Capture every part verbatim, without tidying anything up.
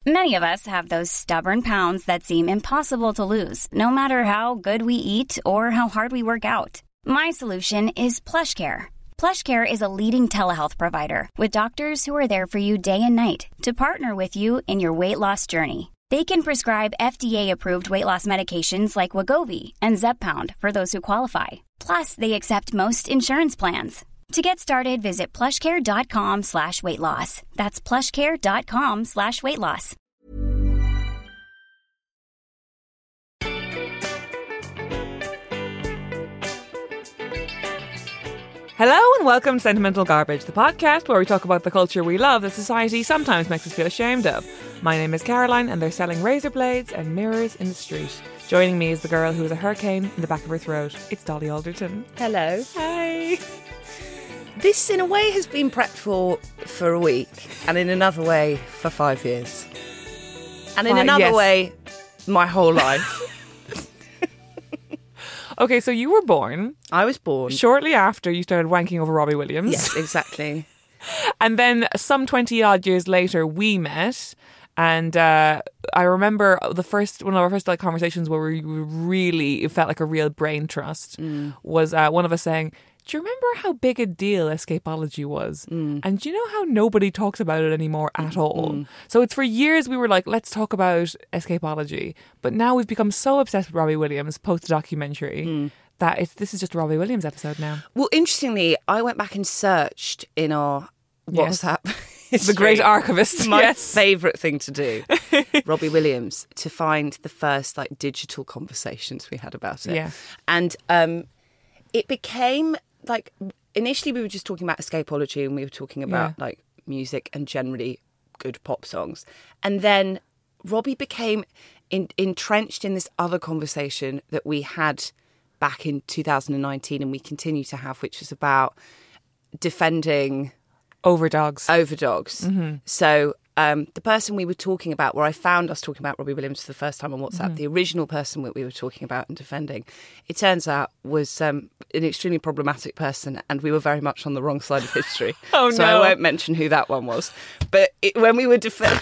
Many of us have those stubborn pounds that seem impossible to lose, no matter how good we eat or how hard we work out. My solution is PlushCare. PlushCare is a leading telehealth provider with doctors who are there for you day and night to partner with you in your weight loss journey. They can prescribe F D A-approved weight loss medications like Wegovy and Zepbound for those who qualify. Plus, they accept most insurance plans. To get started, visit plushcare.com slash weight loss. That's plushcare.com slash weight loss. Hello and welcome to Sentimental Garbage, the podcast where we talk about the culture we love that society sometimes makes us feel ashamed of. My name is Caroline and they're selling razor blades and mirrors in the street. Joining me is the girl who has a hurricane in the back of her throat. It's Dolly Alderton. Hello. Hi. This, in a way, has been prepped for for a week, and in another way, for five years. And in Uh, another yes. way, my whole life. Okay, so you were born I was born. shortly after you started wanking over Robbie Williams. Yes, exactly. And then some twenty odd years later, we met. And uh, I remember the first one of our first like conversations where we really, it felt like a real brain trust, Mm. was uh, one of us saying, do you remember how big a deal escapology was? Mm. And do you know how nobody talks about it anymore at all? So it's for years we were like, let's talk about escapology. But now we've become so obsessed with Robbie Williams post the documentary Mm. that it's this is just a Robbie Williams episode now. Well, interestingly, I went back and searched in our Yes. WhatsApp. The great archivist. My yes. favourite thing to do, Robbie Williams, to find the first like digital conversations we had about it. Yeah. And um, it became like, initially we were just talking about escapology and we were talking about Yeah. like music and generally good pop songs. And then Robbie became in, entrenched in this other conversation that we had back in two thousand nineteen and we continue to have, which was about defending Overdogs. overdogs. Mm-hmm. So um, the person we were talking about, where I found us talking about Robbie Williams for the first time on WhatsApp, Mm-hmm. the original person that we were talking about and defending, it turns out was um, an extremely problematic person, and we were very much on the wrong side of history. Oh, so no. I won't mention who that one was. But it, when we were defending,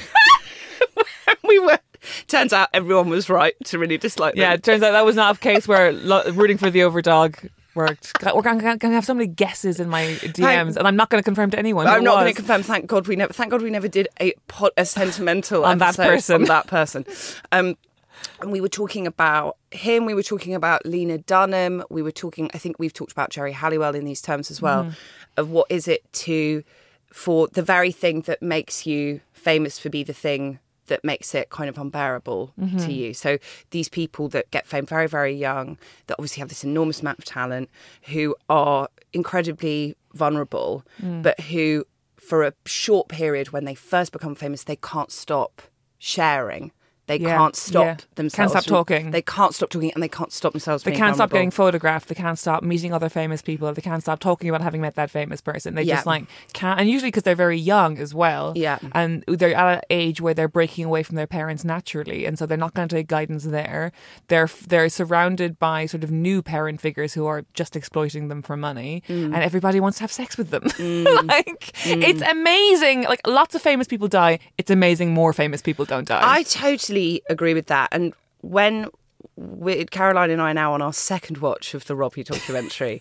we were. Turns out everyone was right to really dislike them. Yeah, it turns out that was not a case where lo- rooting for the overdog worked. We're going to have so many guesses in my D Ms, Thank- and I'm not going to confirm to anyone. who I'm it not going was. to confirm. Thank God we never. Thank God we never did a pot, a sentimental On that episode person. On that person. Um, and we were talking about him. We were talking about Lena Dunham. We were talking. I think we've talked about Jerry Halliwell in these terms as well. Mm-hmm. Of what is it to, for the very thing that makes you famous for be the thing that makes it kind of unbearable Mm-hmm. to you. So these people that get fame very, very young, that obviously have this enormous amount of talent, who are incredibly vulnerable, Mm. but who, for a short period when they first become famous, they can't stop sharing. They Yeah, can't stop yeah. themselves. Can't stop from- talking. They can't stop talking and they can't stop themselves They being can't stop vulnerable. getting photographed. They can't stop meeting other famous people. They can't stop talking about having met that famous person. They Yeah. just like can't. And usually because they're very young as well. Yeah. And they're at an age where they're breaking away from their parents naturally, and so they're not going to take guidance there. They're they're surrounded by sort of new parent figures who are just exploiting them for money, Mm. and everybody wants to have sex with them. like it's amazing. Like lots of famous people die. It's amazing more famous people don't die. I totally agree with that. And when we, Caroline and I are now on our second watch of the Robbie documentary,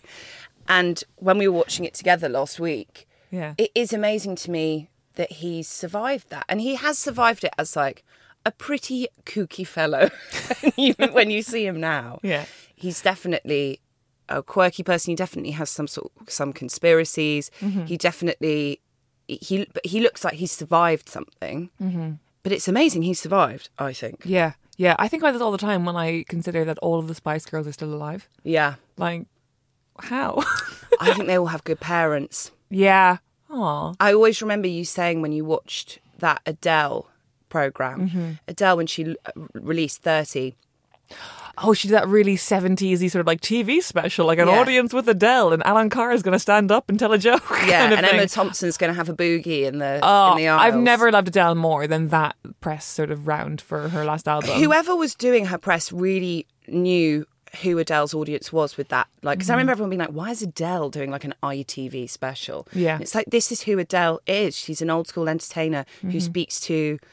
and when we were watching it together last week, yeah. it is amazing to me that he's survived that. And he has survived it as like a pretty kooky fellow. Even when you see him now, Yeah. he's definitely a quirky person. He definitely has some sort some conspiracies. Mm-hmm. He definitely he but he looks like he's survived something. Mm-hmm. But it's amazing he's survived, I think. Yeah. Yeah. I think about this all the time when I consider that all of the Spice Girls are still alive. Yeah. Like, how? I think they all have good parents. yeah. Aw. I always remember you saying when you watched that Adele programme, Mm-hmm. Adele, when she uh, released thirty, Oh, she did that really seventies-y sort of like T V special, like an Yeah. audience with Adele, and Alan Carr is going to stand up and tell a joke. yeah, kind of and thing. Emma Thompson's going to have a boogie in the, Oh, in the aisles. I've never loved Adele more than that press sort of round for her last album. Whoever was doing her press really knew who Adele's audience was with that. Like, because I remember everyone being like, why is Adele doing like an I T V special? Yeah. And it's like, this is who Adele is. She's an old school entertainer who speaks to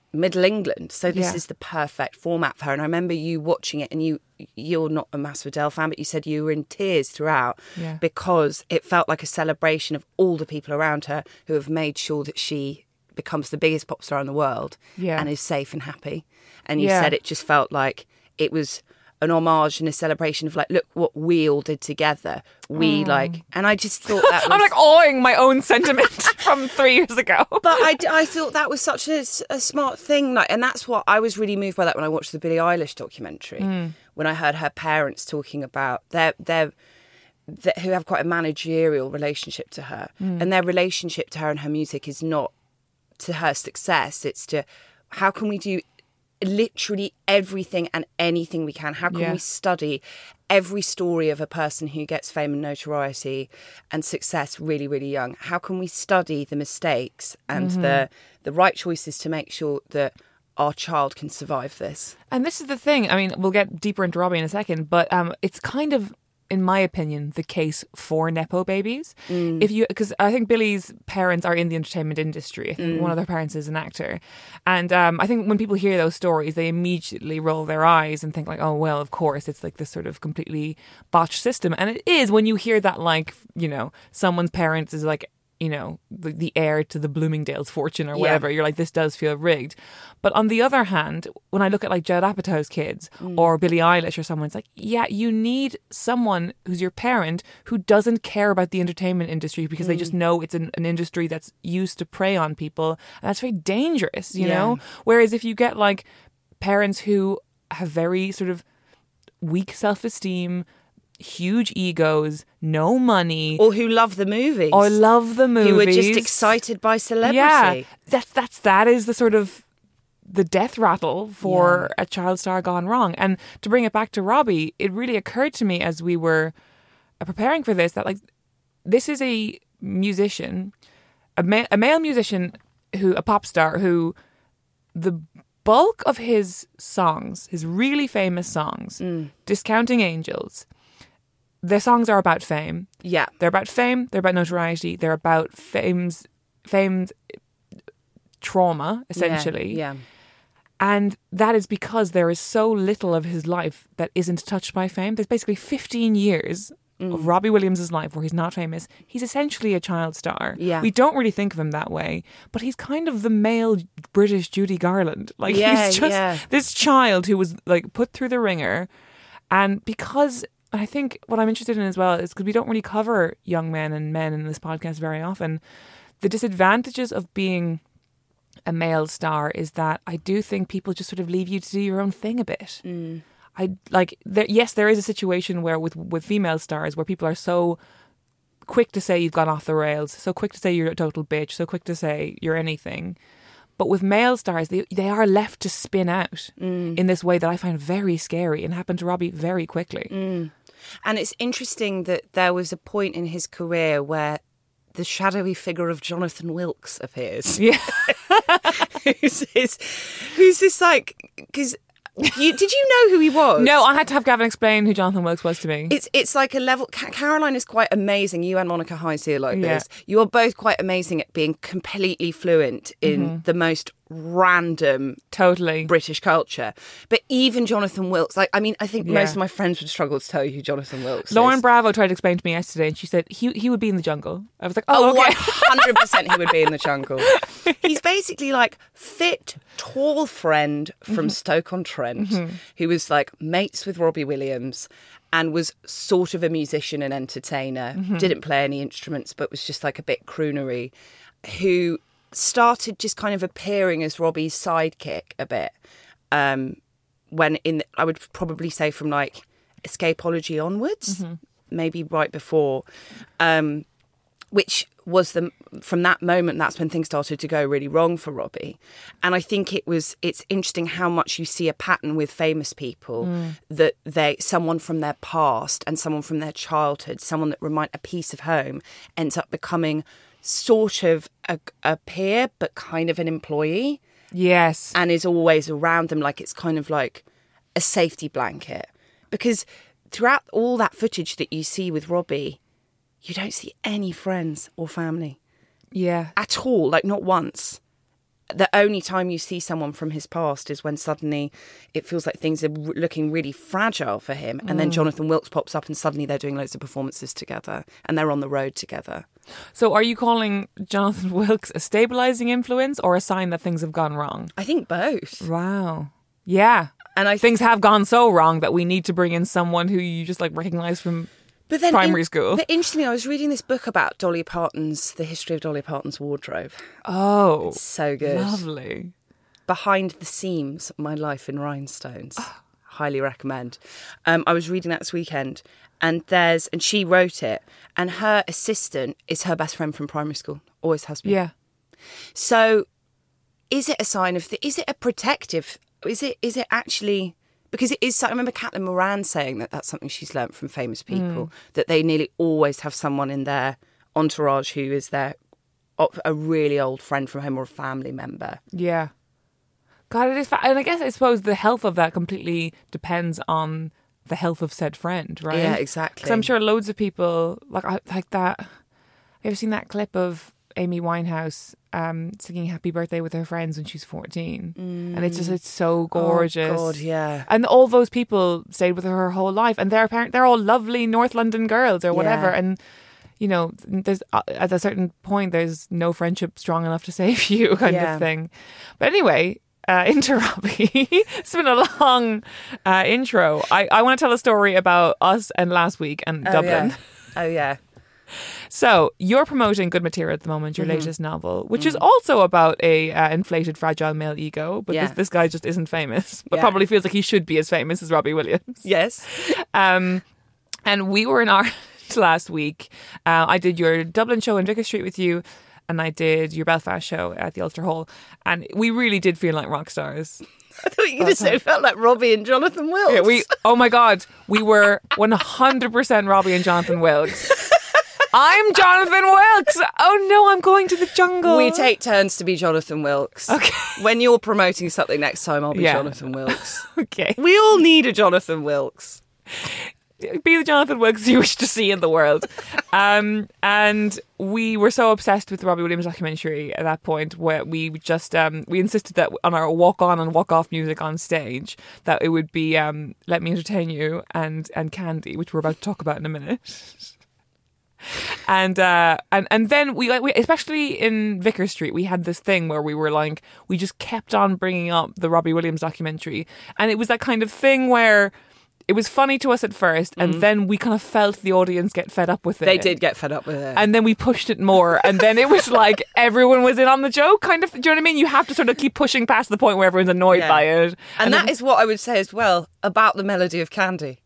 Middle England. So this Yeah. is the perfect format for her. And I remember you watching it, and you, you're not a massive Adele fan, but you said you were in tears throughout Yeah. because it felt like a celebration of all the people around her who have made sure that she becomes the biggest pop star in the world Yeah. and is safe and happy. And you Yeah. said it just felt like it was an homage and a celebration of like, look what we all did together. We like, and I just thought that was... I'm like awing my own sentiment from three years ago. But I, I thought that was such a, a smart thing. Like, and that's what I was really moved by that when I watched the Billie Eilish documentary, Mm. when I heard her parents talking about their, their, their, who have quite a managerial relationship to her. Mm. And their relationship to her and her music is not to her success. It's to how can we do literally everything and anything we can. How can Yeah. we study every story of a person who gets fame and notoriety and success really, really young? How can we study the mistakes and Mm-hmm. the the right choices to make sure that our child can survive this? And this is the thing. I mean, we'll get deeper into Robbie in a second, but um, it's kind of, in my opinion, the case for Nepo babies. Mm. If you, because I think Billie's parents are in the entertainment industry. I think Mm. one of their parents is an actor. And um, I think when people hear those stories, they immediately roll their eyes and think like, oh, well, of course, it's like this sort of completely botched system. And it is when you hear that, like, you know, someone's parents is like, you know, the, the heir to the Bloomingdale's fortune or Yeah. whatever, you're like, this does feel rigged. But on the other hand, when I look at like Judd Apatow's kids or Billie Eilish or someone, it's like, yeah, you need someone who's your parent who doesn't care about the entertainment industry because they just know it's an, an industry that's used to prey on people. And that's very dangerous, you Yeah. know? Whereas if you get like parents who have very sort of weak self-esteem, huge egos, no money, Or who love the movies. or love the movies, Who are just excited by celebrity. yeah, that's that's that is the sort of the death rattle for a child star gone wrong. And to bring it back to Robbie, it really occurred to me as we were uh, preparing for this that like this is a musician, a, ma- a male musician who a pop star who the bulk of his songs, his really famous songs, Discounting Angels, their songs are about fame. Yeah. They're about fame, they're about notoriety, they're about fame's fame's trauma, essentially. Yeah. yeah. And that is because there is so little of his life that isn't touched by fame. There's basically fifteen years Mm. of Robbie Williams' life where he's not famous. He's essentially a child star. Yeah. We don't really think of him that way, but he's kind of the male British Judy Garland. Like Yeah, he's just yeah. this child who was like put through the ringer. And because I think what I'm interested in as well is because we don't really cover young men and men in this podcast very often, the disadvantages of being a male star is that I do think people just sort of leave you to do your own thing a bit. Mm. I like there, yes, there is a situation where with with female stars where people are so quick to say you've gone off the rails, so quick to say you're a total bitch, so quick to say you're anything. But with male stars, they they are left to spin out Mm. in this way that I find very scary and happened to Robbie very quickly. Mm. And it's interesting that there was a point in his career where the shadowy figure of Jonathan Wilkes appears. Yeah. who's, this, who's this like... Because you, did you know who he was? No, I had to have Gavin explain who Jonathan Wilkes was to me. It's it's like a level... Ca- Caroline is quite amazing. You and Monica Hines here like Yeah. this. You are both quite amazing at being completely fluent in Mm-hmm. the most random Totally. British culture. But even Jonathan Wilkes, like, I mean, I think Yeah. most of my friends would struggle to tell you who Jonathan Wilkes Lauren is. Bravo tried to explain to me yesterday and she said he he would be in the jungle. I was like, Oh, oh, okay. one hundred percent he would be in the jungle. He's basically like fit, tall friend from Stoke-on-Trent who was like mates with Robbie Williams and was sort of a musician and entertainer, didn't play any instruments but was just like a bit croonery, who started just kind of appearing as Robbie's sidekick a bit um, when in, I would probably say from like Escapology onwards, maybe right before, um, which was the from that moment that's when things started to go really wrong for Robbie. And I think it was it's interesting how much you see a pattern with famous people that they someone from their past and someone from their childhood, someone that remind a piece of home, ends up becoming sort of a, a peer but kind of an employee, Yes. and is always around them like it's kind of like a safety blanket. Because throughout all that footage that you see with Robbie, you don't see any friends or family Yeah. at all, like not once. the only time you see someone from his past is when suddenly it feels like things are r- looking really fragile for him. And mm. then Jonathan Wilkes pops up and suddenly they're doing loads of performances together and they're on the road together. So are you calling Jonathan Wilkes a stabilising influence or a sign that things have gone wrong? I think both. Wow. Yeah. And I Things have gone so wrong that we need to bring in someone who you just like recognise from but then primary in, school. But interestingly, I was reading this book about Dolly Parton's, the history of Dolly Parton's wardrobe. Oh. It's so good. Lovely. Behind the Seams, My Life in Rhinestones. Highly recommend. Um, I was reading that this weekend and there's, and she wrote it and her assistant is her best friend from primary school. Always has been. Yeah. So is it a sign of, the, is it a protective, is it, is it actually... Because it is, I remember Caitlin Moran saying that that's something she's learnt from famous people, mm. that they nearly always have someone in their entourage who is their a really old friend from home or a family member. Yeah. God, it is, fa- and I guess I suppose the health of that completely depends on the health of said friend, right? Yeah, exactly. Because I'm sure loads of people, like like that, have you ever seen that clip of Amy Winehouse um, singing Happy Birthday with her friends when she's fourteen? Mm. And it's just, it's so gorgeous. Oh, God, yeah. And all those people stayed with her her whole life. And they're apparent, they're all lovely North London girls or whatever. Yeah. And, you know, there's uh, at a certain point, there's no friendship strong enough to save you kind yeah. of thing. But anyway... Uh, into Robbie. It's been a long uh, intro. I, I want to tell a story about us and last week and oh, Dublin. Yeah. Oh, yeah. So you're promoting Good Material at the moment, your mm-hmm. latest novel, which mm. is also about a uh, inflated, fragile male ego. But yeah. this, this guy just isn't famous, but yeah. probably feels like he should be as famous as Robbie Williams. Yes. Um, and we were in Ireland last week. Uh, I did your Dublin show in Vicar Street with you. And I did your Belfast show at the Ulster Hall. And we really did feel like rock stars. I thought you were going to say it felt like Robbie and Jonathan Wilkes. Yeah, we, oh my God, we were one hundred percent Robbie and Jonathan Wilkes. I'm Jonathan Wilkes. Oh no, I'm going to the jungle. We take turns to be Jonathan Wilkes. Okay. When you're promoting something next time, I'll be yeah. Jonathan Wilkes. Okay. We all need a Jonathan Wilkes. Be the Jonathan Wilkes you wish to see in the world. Um, and we were so obsessed with the Robbie Williams documentary at that point where we just um, we insisted that on our walk on and walk off music on stage that it would be um, Let Me Entertain You and and Candy, which we're about to talk about in a minute. And uh, and and then we like we, especially in Vicar Street, we had this thing where we were like we just kept on bringing up the Robbie Williams documentary, and it was that kind of thing where it was funny to us at first, and mm. then we kind of felt the audience get fed up with it. They did get fed up with it. And then we pushed it more, and then it was like everyone was in on the joke, kind of. Do you know what I mean? You have to sort of keep pushing past the point where everyone's annoyed yeah. by it. And, and that then, is what I would say as well about the melody of Candy.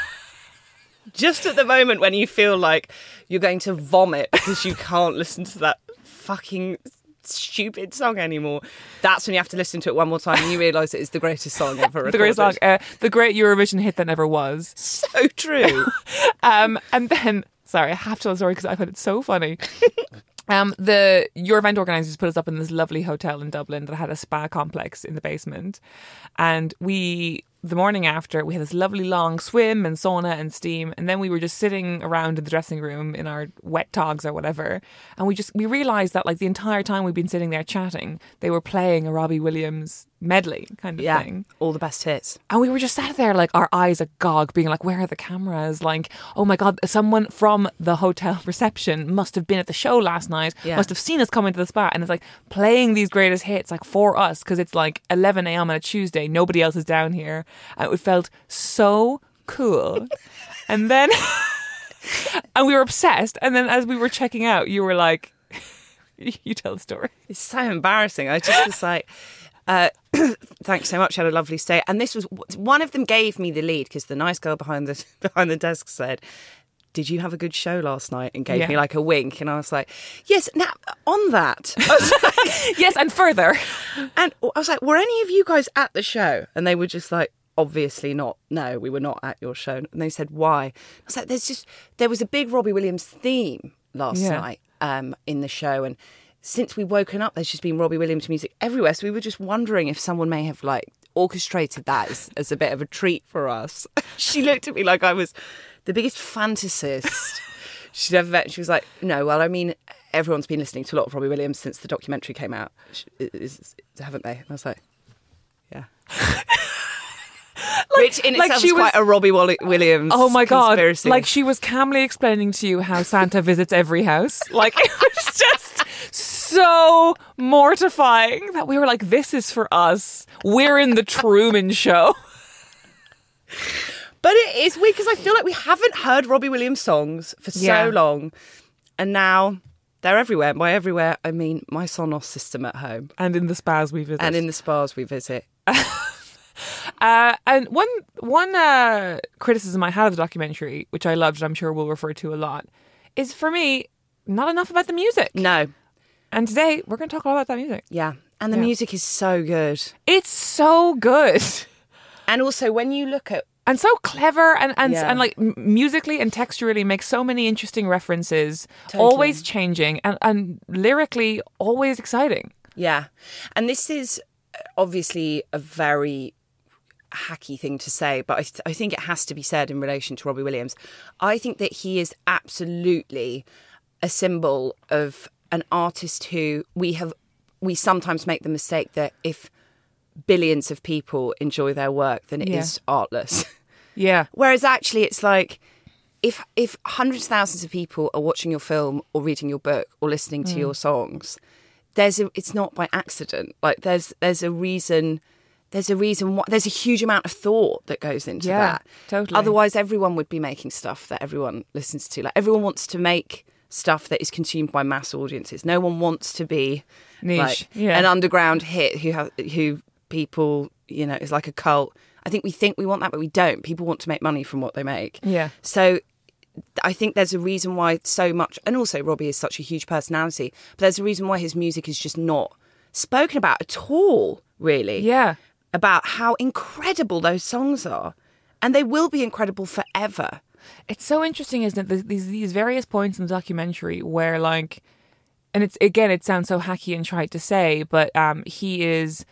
Just at the moment when you feel like you're going to vomit because you can't listen to that fucking stupid song anymore, that's when you have to listen to it one more time and you realise it is the greatest song ever recorded. The greatest song, uh, the great Eurovision hit that never was. So true. um, and then, sorry, I have to tell the story because I find it so funny. Um, the your event organisers put us up in this lovely hotel in Dublin that had a spa complex in the basement, and we the morning after we had this lovely long swim and sauna and steam, and then we were just sitting around in the dressing room in our wet togs or whatever, and we just we realised that like the entire time we'd been sitting there chatting, they were playing a Robbie Williams medley kind of yeah, thing, all the best hits, and we were just sat there like our eyes agog, being like, where are the cameras? Like, oh my God, someone from the hotel reception must have been at the show last night, yeah. must have seen us come into the spa, and it's like playing these greatest hits like for us because it's like eleven a.m. on a Tuesday, nobody else is down here, and it felt so cool. And then and we were obsessed, and then as we were checking out, you were like, you tell the story. It's so embarrassing. I just was like, Uh, thanks so much. I had a lovely stay. And this was one of them gave me the lead because the nice girl behind the behind the desk said, "Did you have a good show last night?" and gave yeah. me like a wink. And I was like, "Yes." Now on that, I was like, yes, and further. And I was like, "Were any of you guys at the show?" And they were just like, "Obviously not. No, we were not at your show." And they said, "Why?" I was like, "There's just there was a big Robbie Williams theme last yeah. night um, in the show, and." Since we've woken up, there's just been Robbie Williams music everywhere. So we were just wondering if someone may have like orchestrated that as, as a bit of a treat for us. She looked at me like I was the biggest fantasist She never met. She was like, no, well, I mean, everyone's been listening to a lot of Robbie Williams since the documentary came out, is, is, haven't they? And I was like, yeah. Like, which in like itself she is was, quite a Robbie Williams oh my God, conspiracy. like she was calmly explaining to you how Santa visits every house. Like it was just so mortifying that we were like, this is for us. We're in the Truman Show. But it is weird because I feel like we haven't heard Robbie Williams songs for Yeah. so long. And now they're everywhere. By everywhere, I mean my Sonos system at home. And in the spas we visit. And in the spas we visit. Uh, and one one uh, criticism I had of the documentary, which I loved and I'm sure we'll refer to a lot, is for me, not enough about the music. No. And today we're going to talk all about that music. Yeah. And the Yeah. music is so good. It's so good. And also when you look at... And so clever and, and, Yeah. and like m- musically and texturally makes so many interesting references, Totally. always changing and, and lyrically always exciting. Yeah. And this is obviously a very hacky thing to say, but I, th- I think it has to be said in relation to Robbie Williams. I think that he is absolutely a symbol of an artist who we have, we sometimes make the mistake that if billions of people enjoy their work, then it Yeah. is artless. Yeah. Whereas actually it's like, if if hundreds of thousands of people are watching your film or reading your book or listening to your songs, there's a, it's not by accident. Like there's there's a reason, there's a reason why, there's a huge amount of thought that goes into Yeah, that. totally. Otherwise, everyone would be making stuff that everyone listens to. Like everyone wants to make stuff that is consumed by mass audiences. No one wants to be Niche. like Yeah. an underground hit who have who people, you know, is like a cult. I think we think we want that, but we don't. People want to make money from what they make. Yeah. So I think there's a reason why so much, and also Robbie is such a huge personality, but there's a reason why his music is just not spoken about at all, really. Yeah. About how incredible those songs are. And they will be incredible forever. It's so interesting, isn't it? There's these these various points in the documentary where, like, and it's again, it sounds so hacky and trite to say, but um, he is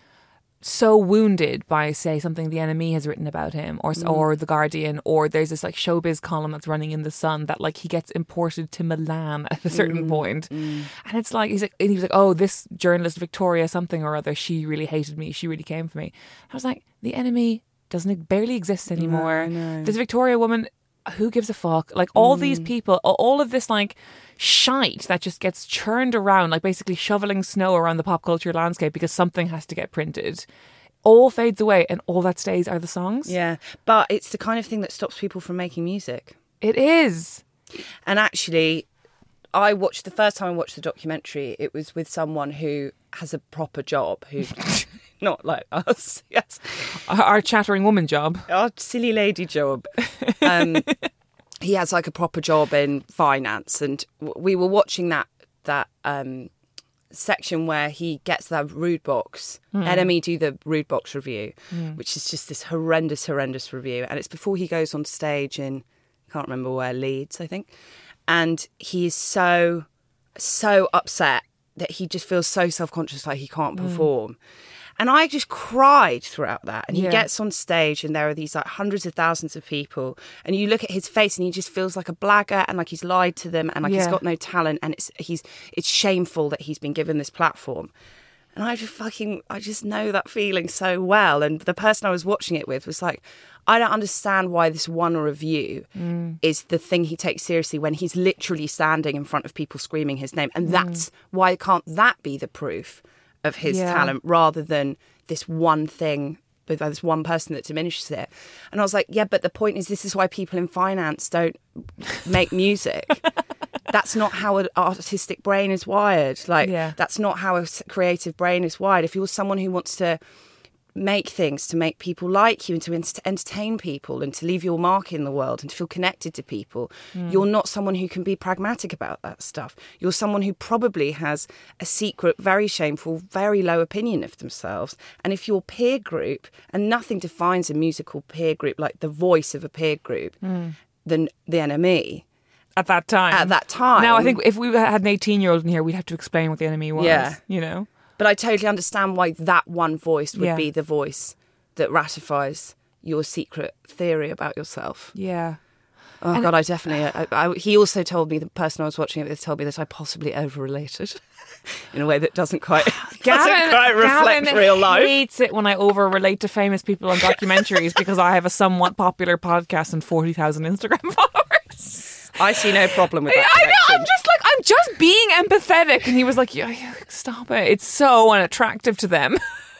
so wounded by, say, something the N M E has written about him, or Mm. or the Guardian, or there's this like showbiz column that's running in the Sun that like he gets imported to Milan at a certain Mm. point. and it's like he's like and he was like, oh, this journalist Victoria something or other, she really hated me, she really came for me. I was like, the N M E doesn't barely exist anymore. no. This Victoria woman, who gives a fuck? Like all Mm. these people, all of this like shite that just gets churned around, like basically shoveling snow around the pop culture landscape because something has to get printed, all fades away and all that stays are the songs. Yeah. But it's the kind of thing that stops people from making music. It is. And actually, I watched, the first time I watched the documentary, it was with someone who has a proper job, who, not like us, yes, Our, our chattering woman job. our silly lady job. Um, he has like a proper job in finance, and w- we were watching that that um, section where he gets that rude box. N M E do the rude box review, which is just this horrendous, horrendous review, and it's before he goes on stage in, I can't remember where, Leeds, I think, and he is so so upset that he just feels so self-conscious, like he can't perform. And I just cried throughout that. And he Yeah. gets on stage and there are these like hundreds of thousands of people. And you look at his face and he just feels like a blagger and like he's lied to them and like he's Yeah. got no talent. And it's he's it's shameful that he's been given this platform. And I just fucking, I just know that feeling so well. And the person I was watching it with was like, I don't understand why this one review Mm. is the thing he takes seriously when he's literally standing in front of people screaming his name. Mm. And that's why can't that be the proof of his Yeah. talent rather than this one thing, but this one person that diminishes it. And I was like, yeah, but the point is this is why people in finance don't make music. That's not how an artistic brain is wired. Like, Yeah. that's not how a s- creative brain is wired. If you're someone who wants to make things to make people like you and to ent- entertain people and to leave your mark in the world and to feel connected to people, you're not someone who can be pragmatic about that stuff. You're someone who probably has a secret, very shameful, very low opinion of themselves. And if your peer group, and nothing defines a musical peer group like the voice of a peer group, than the N M E, At that time. at that time. Now, I think if we had an eighteen-year-old in here, we'd have to explain what the enemy was. Yeah. You know? But I totally understand why that one voice would Yeah. be the voice that ratifies your secret theory about yourself. Yeah. Oh, and God, I definitely... I, I, he also told me, the person I was watching it with told me that I possibly over-related in a way that doesn't quite, Gavin, doesn't quite reflect Gavin real life. hates it when I over-relate to famous people on documentaries because I have a somewhat popular podcast and forty thousand Instagram followers. I see no problem with that I know, connection. I'm just like, I'm just being empathetic. And he was like, yeah, yeah, stop it. It's so unattractive to them.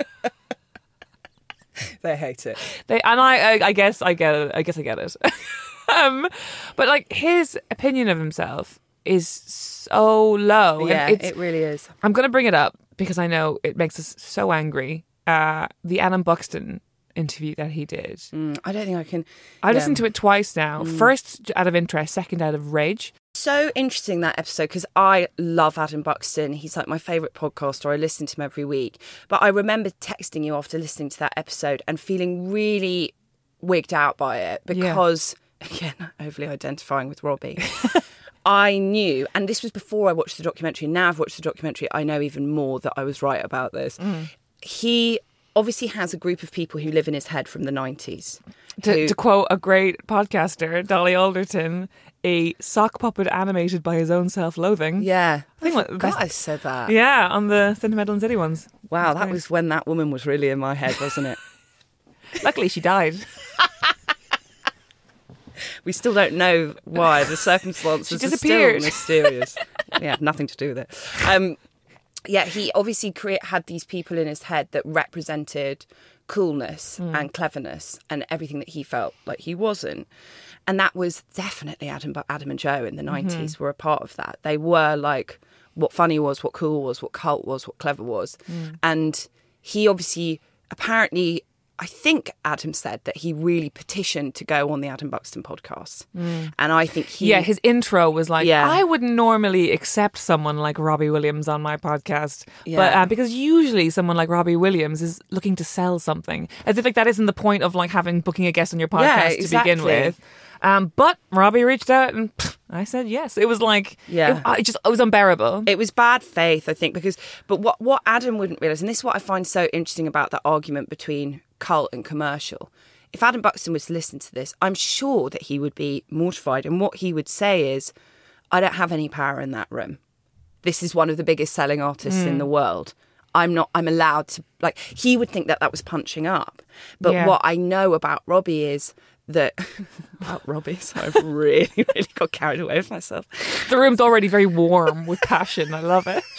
They hate it. They and I, I, I guess I get it. I guess I get it. um, but like his opinion of himself is so low. Yeah, and it's, it really is. I'm going to bring it up because I know it makes us so angry. Uh, the Adam Buxton interview that he did. Mm, I don't think I can... I yeah. listened to it twice now. Mm. First out of interest, second out of rage. So interesting, that episode, because I love Adam Buxton. He's like my favourite podcaster. I listen to him every week. But I remember texting you after listening to that episode and feeling really wigged out by it because, yeah. again, overly identifying with Robbie. I knew, and this was before I watched the documentary. Now I've watched the documentary, I know even more that I was right about this. Mm. He obviously has a group of people who live in his head from the nineties. To, who, to quote a great podcaster, Dolly Alderton, a sock puppet animated by his own self-loathing. Yeah. I think I what, forgot I said that. Yeah, on the Sentimental and City ones. Wow, That's that nice. Was when that woman was really in my head, wasn't it? Luckily she died. We still don't know why. The circumstances she disappeared. Are still mysterious. Yeah, nothing to do with it. Um, yeah, he obviously cre- had these people in his head that represented coolness mm. and cleverness and everything that he felt like he wasn't. And that was definitely Adam, Adam and Joe in the nineties mm-hmm. were a part of that. They were like what funny was, what cool was, what cult was, what clever was. Mm. And he obviously, apparently, I think Adam said that he really petitioned to go on the Adam Buxton podcast. Mm. And I think he... Yeah, his intro was like, yeah. I wouldn't normally accept someone like Robbie Williams on my podcast. Yeah. But uh, because usually someone like Robbie Williams is looking to sell something. As if like that isn't the point of like having booking a guest on your podcast yeah, exactly. to begin with. Um, but Robbie reached out and pff, I said yes. It was like, yeah. it, it just it was unbearable. It was bad faith, I think, because, but what, what Adam wouldn't realise, and this is what I find so interesting about that argument between cult and commercial. If Adam Buxton was to listen to this, I'm sure that he would be mortified. And what he would say is, I don't have any power in that room. This is one of the biggest selling artists mm. in the world. I'm not, I'm allowed to, like, he would think that that was punching up. But yeah. what I know about Robbie is that, about Robbie, so I've really, really got carried away with myself. The room's already very warm with passion. I love it.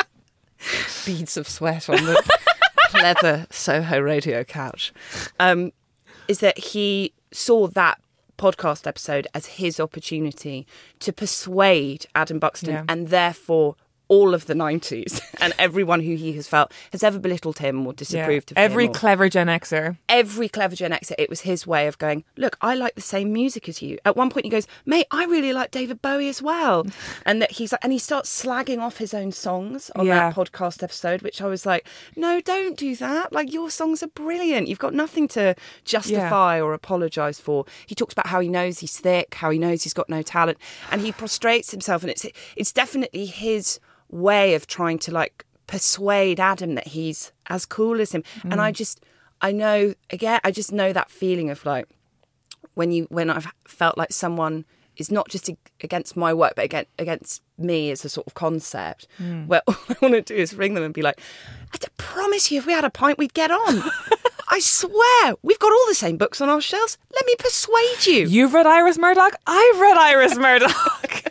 Beads of sweat on the leather Soho radio couch. Um, is that he saw that podcast episode as his opportunity to persuade Adam Buxton yeah. and therefore all of the nineties and everyone who he has felt has ever belittled him or disapproved yeah. of every him. Every clever Gen Xer. Every clever Gen Xer. It was his way of going, look, I like the same music as you. At one point he goes, mate, I really like David Bowie as well. And that he's like, and he starts slagging off his own songs on yeah. that podcast episode, which I was like, no, don't do that. Like, your songs are brilliant. You've got nothing to justify yeah. or apologise for. He talks about how he knows he's thick, how he knows he's got no talent, and he prostrates himself. And it's it's definitely his way of trying to like persuade Adam that he's as cool as him. Mm. And I just, I know, again, I just know that feeling of like when you, when I've felt like someone is not just against my work, but against, against me as a sort of concept, mm. where all I want to do is ring them and be like, I promise you, if we had a pint, we'd get on. I swear, we've got all the same books on our shelves. Let me persuade you. You've read Iris Murdoch? I've read Iris Murdoch.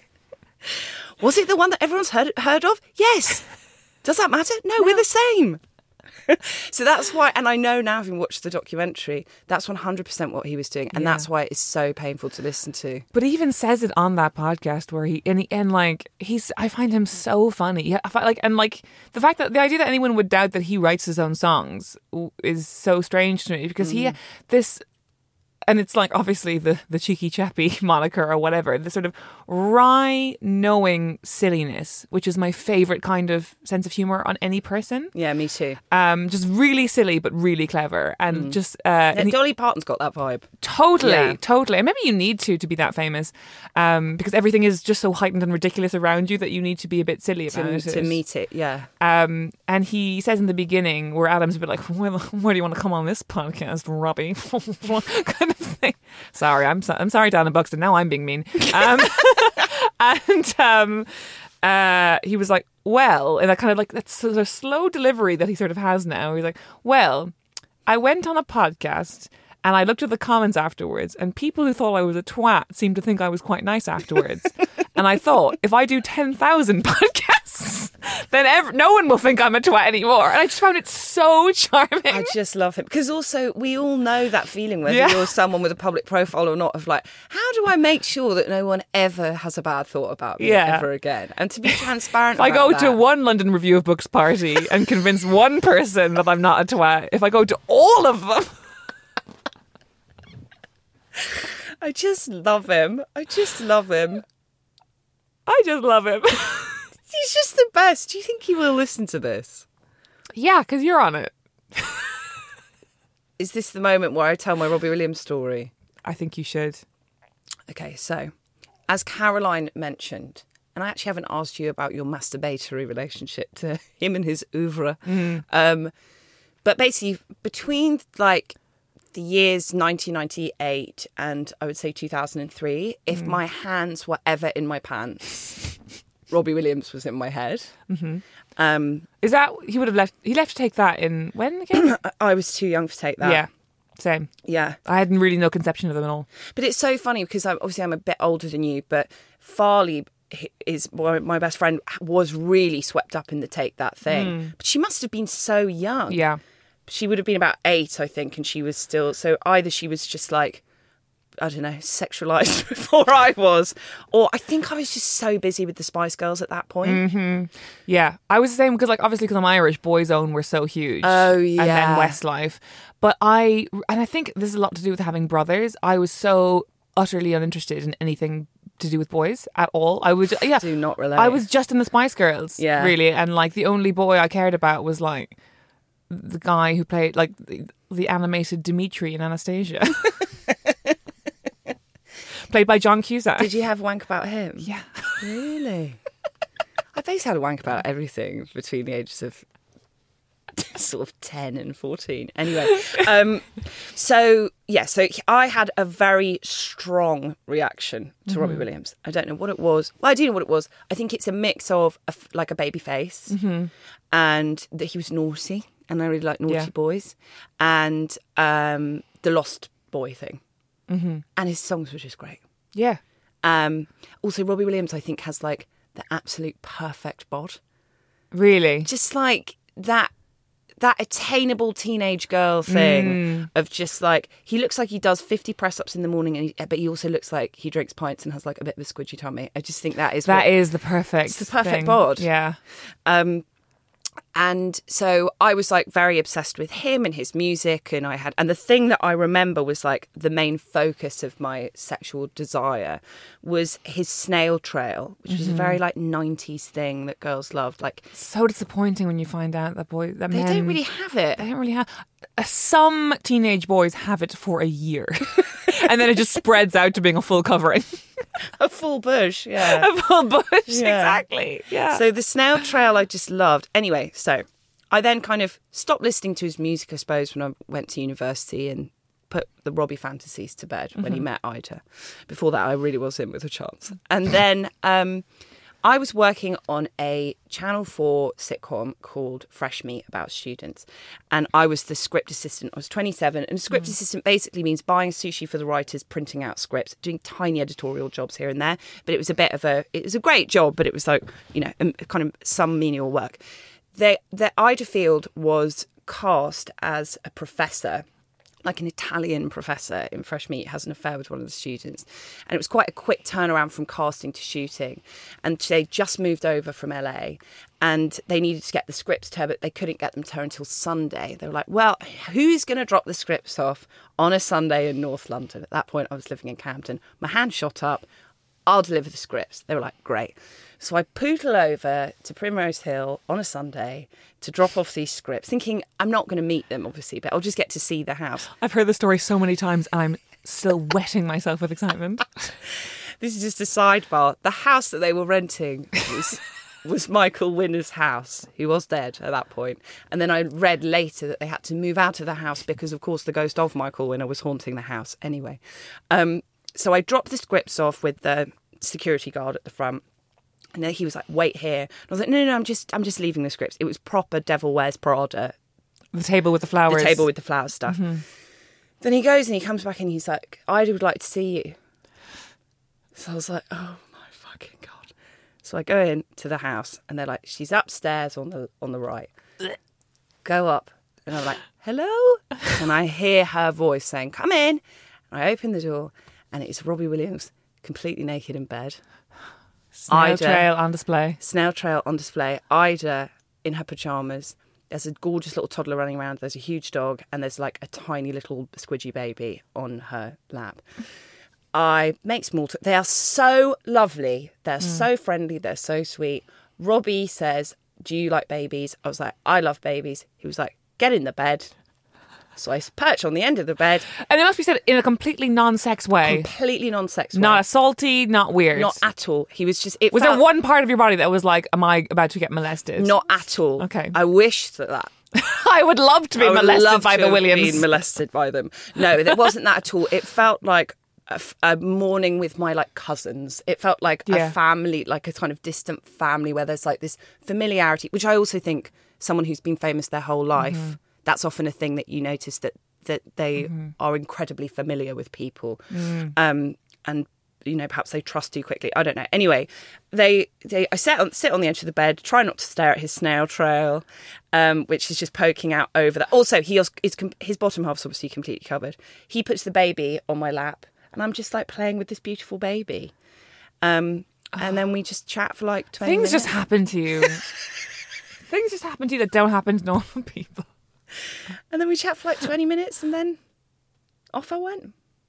Was it the one that everyone's heard heard of? Yes. Does that matter? No, no. We're the same. So that's why, and I know now having watched the documentary, that's one hundred percent what he was doing. And yeah. that's why it's so painful to listen to. But he even says it on that podcast where he, and, he, and like, he's, I find him so funny. I find, like, and like, the fact that, the idea that anyone would doubt that he writes his own songs is so strange to me because mm. he, this, and it's like obviously the, the cheeky chappy moniker or whatever, the sort of wry, knowing silliness, which is my favourite kind of sense of humour on any person. Yeah, me too. Um, just really silly but really clever, and mm. just uh, yeah, and he, Dolly Parton's got that vibe. Totally, yeah. totally. And maybe you need to to be that famous, um, because everything is just so heightened and ridiculous around you that you need to be a bit silly about to, it to meet it. Yeah. Um, and he says in the beginning where Adam's a bit like, "Why, why do you want to come on this podcast, Robbie?" kind of thing. Sorry, I'm so, I'm sorry, Dana Buxton. Now I'm being mean. Um, and um, uh, he was like, well, in that kind of like that sort of slow delivery that he sort of has now. He's like, well, I went on a podcast and I looked at the comments afterwards, and people who thought I was a twat seemed to think I was quite nice afterwards. And I thought, if I do ten thousand podcasts, then ev- no one will think I'm a twat anymore. And I just found it so charming. I just love him. Because also, we all know that feeling, whether Yeah. you're someone with a public profile or not, of like, how do I make sure that no one ever has a bad thought about me Yeah. ever again? And to be transparent If I about go to that. one London Review of Books party and convince one person that I'm not a twat, if I go to all of them... I just love him. I just love him. I just love him. He's just the best. Do you think he will listen to this? Yeah, because you're on it. Is this the moment where I tell my Robbie Williams story? I think you should. Okay, so as Caroline mentioned, and I actually haven't asked you about your masturbatory relationship to him and his oeuvre, Mm. um, but basically between like the years nineteen ninety-eight and I would say two thousand three, if Mm. my hands were ever in my pants, Robbie Williams was in my head. Mm-hmm. Um, Is that he would have left? He left to take that in when again? I- I was too young to take that. Yeah, same. Yeah. I had really no conception of them at all. But it's so funny because I'm, obviously I'm a bit older than you, but Farley is my my best friend, was really swept up in the Take That thing. But she must have been so young. Yeah, She would have been about eight, I think, and she was still... So either she was just like, I don't know, sexualised before I was, or I think I was just so busy with the Spice Girls at that point. Mm-hmm. yeah. I was the same because, like, obviously, because I'm Irish, Boyzone were so huge. Oh, and then yeah. Westlife. But I, and I think this is a lot to do with having brothers. I was so utterly uninterested in anything to do with boys at all. I was, yeah, Do not relate. I was just in the Spice Girls, Yeah. really, and like the only boy I cared about was like the guy who played like the, the animated Dimitri in Anastasia. Played by John Cusack. Did you have wank about him? Yeah. Really? I basically had a wank about everything between the ages of sort of ten and fourteen. Anyway, um, so, yeah, so I had a very strong reaction to Robbie Williams. I don't know what it was. Well, I do know what it was. I think it's a mix of a f like a baby face and that he was naughty, and I really like naughty Yeah. boys, and um, the Lost Boy thing. Mm-hmm. And his songs were just great. Yeah. Um, also, Robbie Williams, I think, has like the absolute perfect bod. Really? Just like that, that attainable teenage girl thing Mm. of just like, he looks like he does fifty press ups in the morning, and he, but he also looks like he drinks pints and has like a bit of a squidgy tummy. I just think that is That what, is the perfect It's the perfect thing. bod. Yeah. Um, and so I was like very obsessed with him and his music, and I had, and the thing that I remember was like the main focus of my sexual desire was his Snail Trail, which was a very like nineties thing that girls loved. Like, So disappointing when you find out that boy that they men don't really have it. they don't really have uh, some teenage boys have it for a year. And then it just spreads out to being a full covering. A full bush, yeah. A full bush, Yeah. exactly. Yeah. So the Snail Trail I just loved. Anyway, so I then kind of stopped listening to his music, I suppose, when I went to university, and put the Robbie fantasies to bed when he met Ida. Before that, I really was in with a chance. And then um, I was working on a Channel four sitcom called Fresh Meat about students. And I was the script assistant. I was twenty-seven. And a script assistant basically means buying sushi for the writers, printing out scripts, doing tiny editorial jobs here and there. But it was a bit of a, it was a great job, but it was like, you know, um, kind of some menial work. They, the Ida Field was cast as a professor, like an Italian professor in Fresh Meat, has an affair with one of the students. And it was quite a quick turnaround from casting to shooting. And they just moved over from L A, and they needed to get the scripts to her, but they couldn't get them to her until Sunday. They were like, well, who's going to drop the scripts off on a Sunday in North London? At that point, I was living in Camden. My hand shot up. I'll deliver the scripts. They were like, great. So I poodle over to Primrose Hill on a Sunday to drop off these scripts, thinking I'm not going to meet them, obviously, but I'll just get to see the house. I've heard the story so many times and I'm still wetting myself with excitement. This is just a sidebar. The house that they were renting was was Michael Winner's house. He was dead at that point. And then I read later that they had to move out of the house because, of course, the ghost of Michael Winner was haunting the house anyway. Um, so I dropped the scripts off with the security guard at the front. And then he was like, wait here. And I was like, no, no, no, I'm just, I'm just leaving the scripts. It was proper Devil Wears Prada. The table with the flowers. The table with the flower stuff. Mm-hmm. Then he goes and he comes back and he's like, I would like to see you. So I was like, oh my fucking God. So I go into the house and they're like, she's upstairs on the on the right. Go up. And I'm like, hello? And I hear her voice saying, come in. And I open the door and it's Robbie Williams completely naked in bed. Snail Ida, trail on display. Snail trail on display. Ida in her pyjamas. There's a gorgeous little toddler running around. There's a huge dog. And there's like a tiny little squidgy baby on her lap. I make small talk. They are so lovely. They're mm. so friendly. They're so sweet. Robbie says, do you like babies? I was like, I love babies. He was like, get in the bed. So I perch on the end of the bed. And it must be said in a completely non-sex way. Completely non-sex way. Not assaulty, not weird. Not at all. He was just... It was felt, there one part of your body that was like, am I about to get molested? Not at all. Okay. I wish that that... I would love to be molested by the Williams. Been molested by them. No, it wasn't that at all. It felt like a, a morning with my like cousins. It felt like yeah. a family, like a kind of distant family where there's like this familiarity, which I also think someone who's been famous their whole life, mm-hmm. that's often a thing that you notice that that they mm-hmm. are incredibly familiar with people, mm. um, and you know perhaps they trust too quickly. I don't know. Anyway, they they I sit on sit on the edge of the bed, try not to stare at his snail trail, um, which is just poking out over that. Also, he is his bottom half's obviously completely covered. He puts the baby on my lap, and I'm just like playing with this beautiful baby, um, and oh. then we just chat for like twenty Things minutes. just happen to you. Things just happen to you that don't happen to normal people. And then we chat for like twenty minutes and then off I went.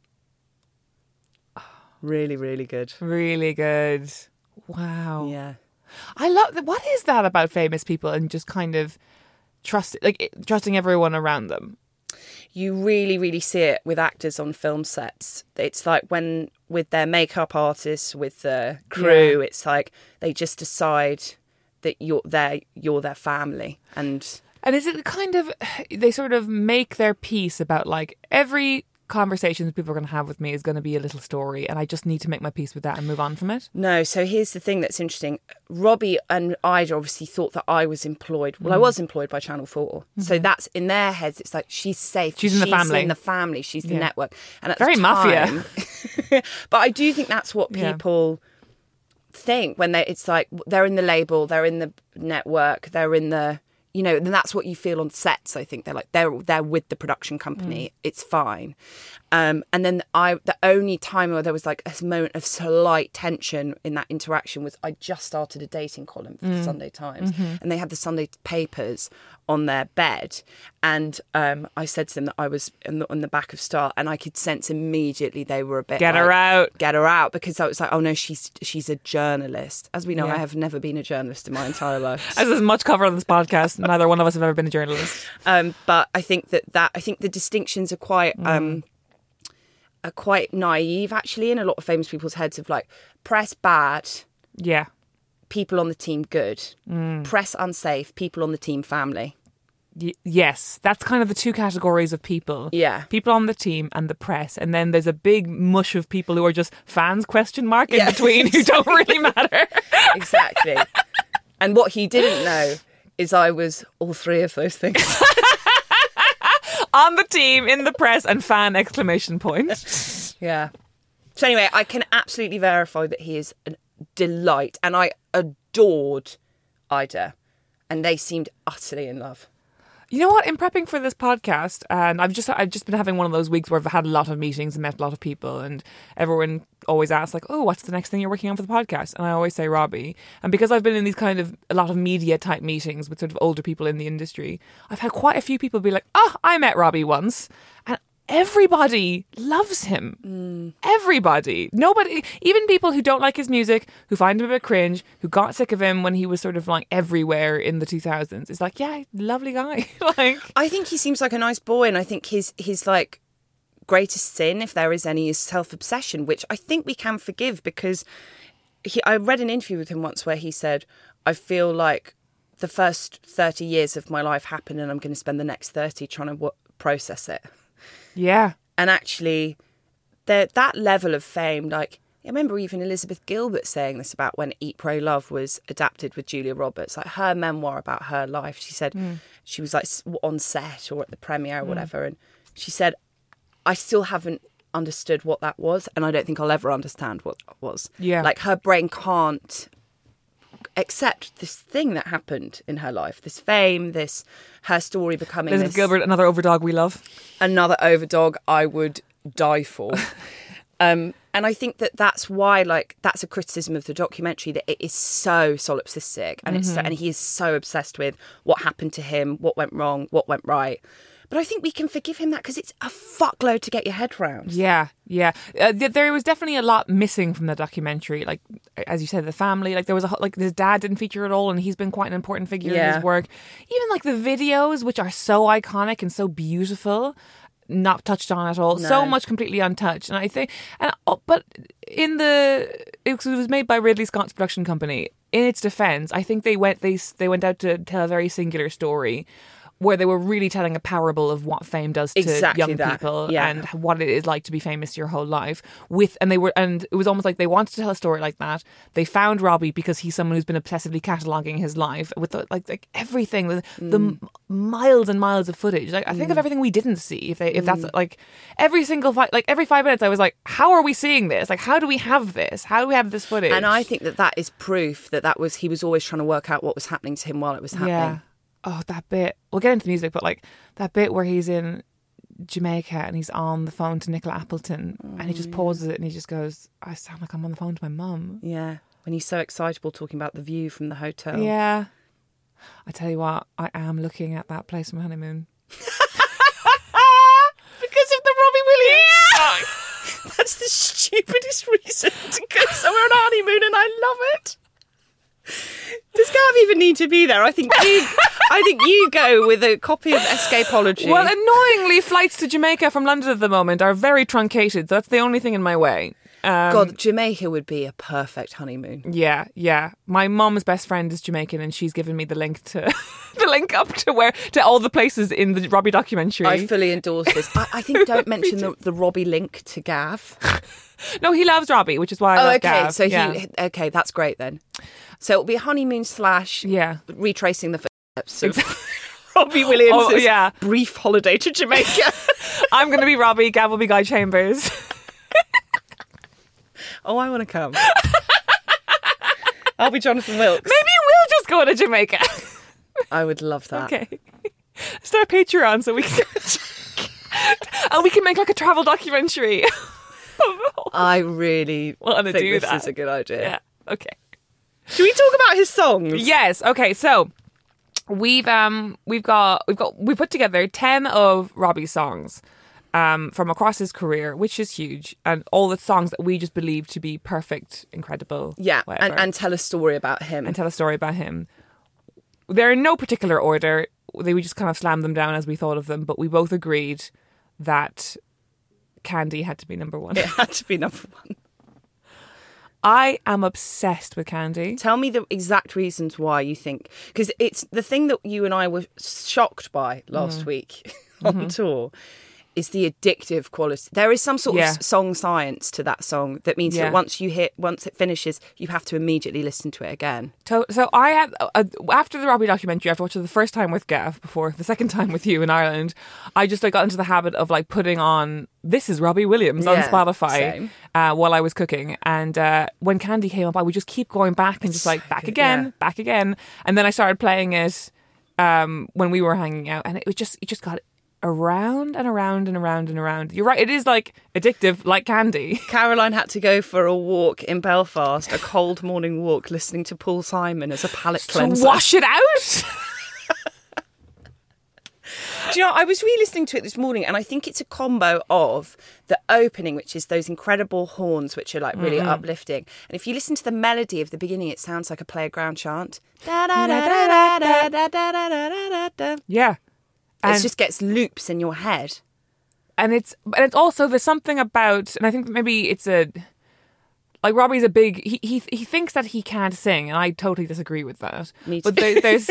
Really, really good. Really good. Wow. Yeah. I love that. What is that about famous people and just kind of trust, like trusting everyone around them? You really, really see it with actors on film sets. It's like when with their makeup artists, with the crew, yeah. it's like they just decide that you're their, you're their family. And And is it kind of, they sort of make their peace about like every conversation that people are going to have with me is going to be a little story and I just need to make my peace with that and move on from it? No, so here's the thing that's interesting. Robbie and Ida obviously thought that I was employed. Well, mm. I was employed by Channel four. Mm-hmm. So that's in their heads, it's like she's safe. She's in the she's family. She's in the family. She's the yeah. network. And at Very the time, mafia. But I do think that's what people yeah. think when they, it's like they're in the label, they're in the network, they're in the... You know, and that's what you feel on sets. I think they're like they're they're with the production company. Mm. It's fine. Um, and then I, the only time where there was like a moment of slight tension in that interaction was I just started a dating column for mm. the Sunday Times, mm-hmm. and they had the Sunday papers on their bed, and um, I said to them that I was in the, on the back of Star, and I could sense immediately they were a bit get like, her out, get her out, because I was like, oh no, she's she's a journalist. As we know, yeah. I have never been a journalist in my entire life. As there's much cover on this podcast, neither one of us have ever been a journalist. Um, but I think that that I think the distinctions are quite. Mm. Um, are quite naive actually in a lot of famous people's heads of like press bad, yeah, people on the team good, mm. press unsafe, people on the team family. Y- yes, that's kind of the two categories of people. Yeah, people on the team and the press, and then there's a big mush of people who are just fans question mark in yeah. between who don't really matter. Exactly. And what he didn't know is I was all three of those things. On the team, in the press, and fan exclamation point. Yeah. So anyway, I can absolutely verify that he is a delight, and I adored Ida, and they seemed utterly in love. You know what? In prepping for this podcast, and I've just I've just been having one of those weeks where I've had a lot of meetings and met a lot of people, and everyone always asks like, "Oh, what's the next thing you're working on for the podcast?" And I always say Robbie. And because I've been in these kind of a lot of media type meetings with sort of older people in the industry, I've had quite a few people be like, "Oh, I met Robbie once," and everybody loves him. Mm. Everybody. Nobody, even people who don't like his music, who find him a bit cringe, who got sick of him when he was sort of like everywhere in the two thousands. It's like, yeah, lovely guy. Like, I think he seems like a nice boy, and I think his his like greatest sin, if there is any, is self-obsession, which I think we can forgive because he, I read an interview with him once where he said, I feel like the first thirty years of my life happened and I'm going to spend the next thirty trying to w- process it. Yeah. And actually, the, that level of fame, like, I remember even Elizabeth Gilbert saying this about when Eat, Pray, Love was adapted with Julia Roberts, like her memoir about her life. She said mm. she was like on set or at the premiere or whatever. Mm. And she said, I still haven't understood what that was. And I don't think I'll ever understand what that was. Yeah. Like her brain can't accept this thing that happened in her life, this fame, this her story becoming Elizabeth this, Gilbert, another overdog we love. Another overdog I would die for. um, and I think that that's why, like, that's a criticism of the documentary, that it is so solipsistic and mm-hmm. it's so, and he is so obsessed with what happened to him, what went wrong, what went right. But I think we can forgive him that because it's a fuckload to get your head round. Yeah, yeah. Uh, th- there was definitely a lot missing from the documentary. Like, as you said, the family. Like, there was a like his dad didn't feature at all, and he's been quite an important figure yeah. in his work. Even like the videos, which are so iconic and so beautiful, not touched on at all. No. So much completely untouched. And I think, and oh, but in the it was made by Ridley Scott's production company. In its defense, I think they went they they went out to tell a very singular story, where they were really telling a parable of what fame does to exactly young that. people yeah. and what it is like to be famous your whole life. With and they were and it was almost like they wanted to tell a story like that. They found Robbie because he's someone who's been obsessively cataloguing his life with the, like like everything, the, mm. the miles and miles of footage. Like I think mm. of everything we didn't see. If they, if mm. that's like every single fi- like every five minutes, I was like, how are we seeing this? Like, how do we have this? How do we have this footage? And I think that that is proof that that was he was always trying to work out what was happening to him while it was happening. Yeah. Oh, that bit. We'll get into the music, but like that bit where he's in Jamaica and he's on the phone to Nicola Appleton oh, and he just pauses it and he just goes, I sound like I'm on the phone to my mum. Yeah. When he's so excitable talking about the view from the hotel. Yeah. I tell you what, I am looking at that place from honeymoon. Because of the Robbie Williams yeah! song. That's the stupidest reason to go somewhere on a honeymoon, and I love it. Does Gav even need to be there? I think you, I think you go with a copy of Escapology. Well, annoyingly, flights to Jamaica from London at the moment are very truncated. So that's the only thing in my way. Um, God, Jamaica would be a perfect honeymoon. Yeah, yeah. My mum's best friend is Jamaican, and she's given me the link to the link up to where to all the places in the Robbie documentary. I fully endorse this. I, I think don't mention the, the Robbie link to Gav. No, he loves Robbie, which is why I oh, love okay. Gav. So yeah. he okay, that's great then. So it'll be a honeymoon slash yeah. retracing the footsteps of exactly. Robbie Williams' oh, yeah. brief holiday to Jamaica. I'm going to be Robbie, Gav will be Guy Chambers. Oh, I want to come. I'll be Jonathan Wilkes. Maybe we'll just go to Jamaica. I would love that. Okay. Start Patreon so we can... and we can make like a travel documentary. I really want to think do this that. is a good idea. Yeah. Okay. Should we talk about his songs? Yes. Okay. So we've um we've got we've got we put together ten of Robbie's songs um from across his career, which is huge, and all the songs that we just believe to be perfect, incredible. Yeah, whatever, and, and tell a story about him. and tell a story about him. They're in no particular order. They we just kind of slammed them down as we thought of them, but we both agreed that Candy had to be number one. It had to be number one. I am obsessed with Candy. Tell me the exact reasons why you think, because it's the thing that you and I were shocked by last mm. week on mm-hmm. tour, is the addictive quality. There is some sort yeah. of song science to that song that means yeah. that once you hit, once it finishes, you have to immediately listen to it again. So, so I had uh, after the Robbie documentary, after watching it the first time with Gav, before the second time with you in Ireland, I just like got into the habit of like putting on "This Is Robbie Williams" on yeah, Spotify uh, while I was cooking, and uh, when Candy came up, I would just keep going back and just like so back good, again, yeah. back again, and then I started playing it um, when we were hanging out, and it was just it just got around and around and around and around. You're right, it is like addictive, like Candy. Caroline had to go for a walk in Belfast, a cold morning walk, listening to Paul Simon as a palate cleanser. To wash it out? Do you know, I was re-listening to it this morning, and I think it's a combo of the opening, which is those incredible horns, which are like really mm-hmm. uplifting. And if you listen to the melody of the beginning, it sounds like a playground chant. Yeah. It just gets loops in your head. And it's and it's also, there's something about, and I think maybe it's a, Like Robbie's a big. He he he thinks that he can't sing, and I totally disagree with that. Me too. But there, there's.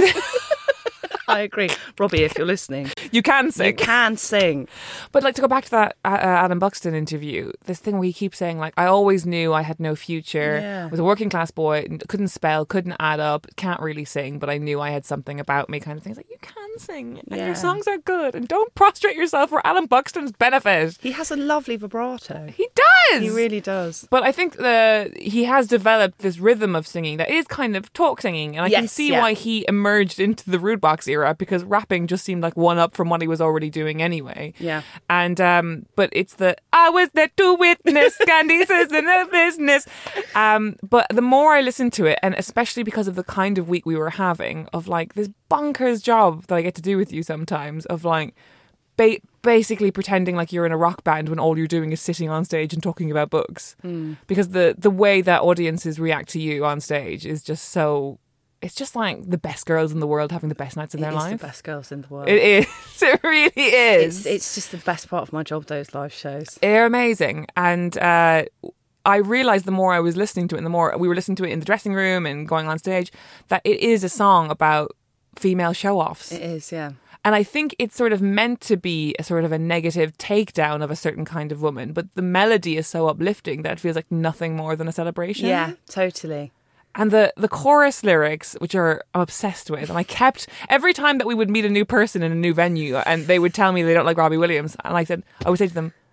I agree. Robbie, if you're listening. You can sing. You can sing. But like to go back to that uh, Adam Buxton interview, this thing where he keeps saying like, I always knew I had no future. Yeah. Was a working class boy, couldn't spell, couldn't add up, can't really sing, but I knew I had something about me kind of thing. It's like, you can sing and Yeah. your songs are good and don't prostrate yourself for Adam Buxton's benefit. He has a lovely vibrato. He does. He really does. But I think the, he has developed this rhythm of singing that is kind of talk singing. And I can Yes, see yeah. why he emerged into the Rude Box era, because rapping just seemed like one up from what he was already doing anyway. Yeah. And, um, but it's the, I was there to witness Candy says in the business. Um, but the more I listen to it, and especially because of the kind of week we were having of like this bonkers job that I get to do with you sometimes of like, Ba- basically pretending like you're in a rock band when all you're doing is sitting on stage and talking about books. Mm. Because the the way that audiences react to you on stage is just so... It's just like the best girls in the world having the best nights in It their is life. the best girls in the world. It is. It really is. It's, it's just the best part of my job, those live shows. They're amazing. And uh, I realised the more I was listening to it and the more we were listening to it in the dressing room and going on stage, that it is a song about female show-offs. It is, yeah. And I think it's sort of meant to be a sort of a negative takedown of a certain kind of woman. But the melody is so uplifting that it feels like nothing more than a celebration. Yeah, totally. And the, the chorus lyrics, which are I'm obsessed with. And I kept, every time that we would meet a new person in a new venue and they would tell me they don't like Robbie Williams. And I said, I would say to them,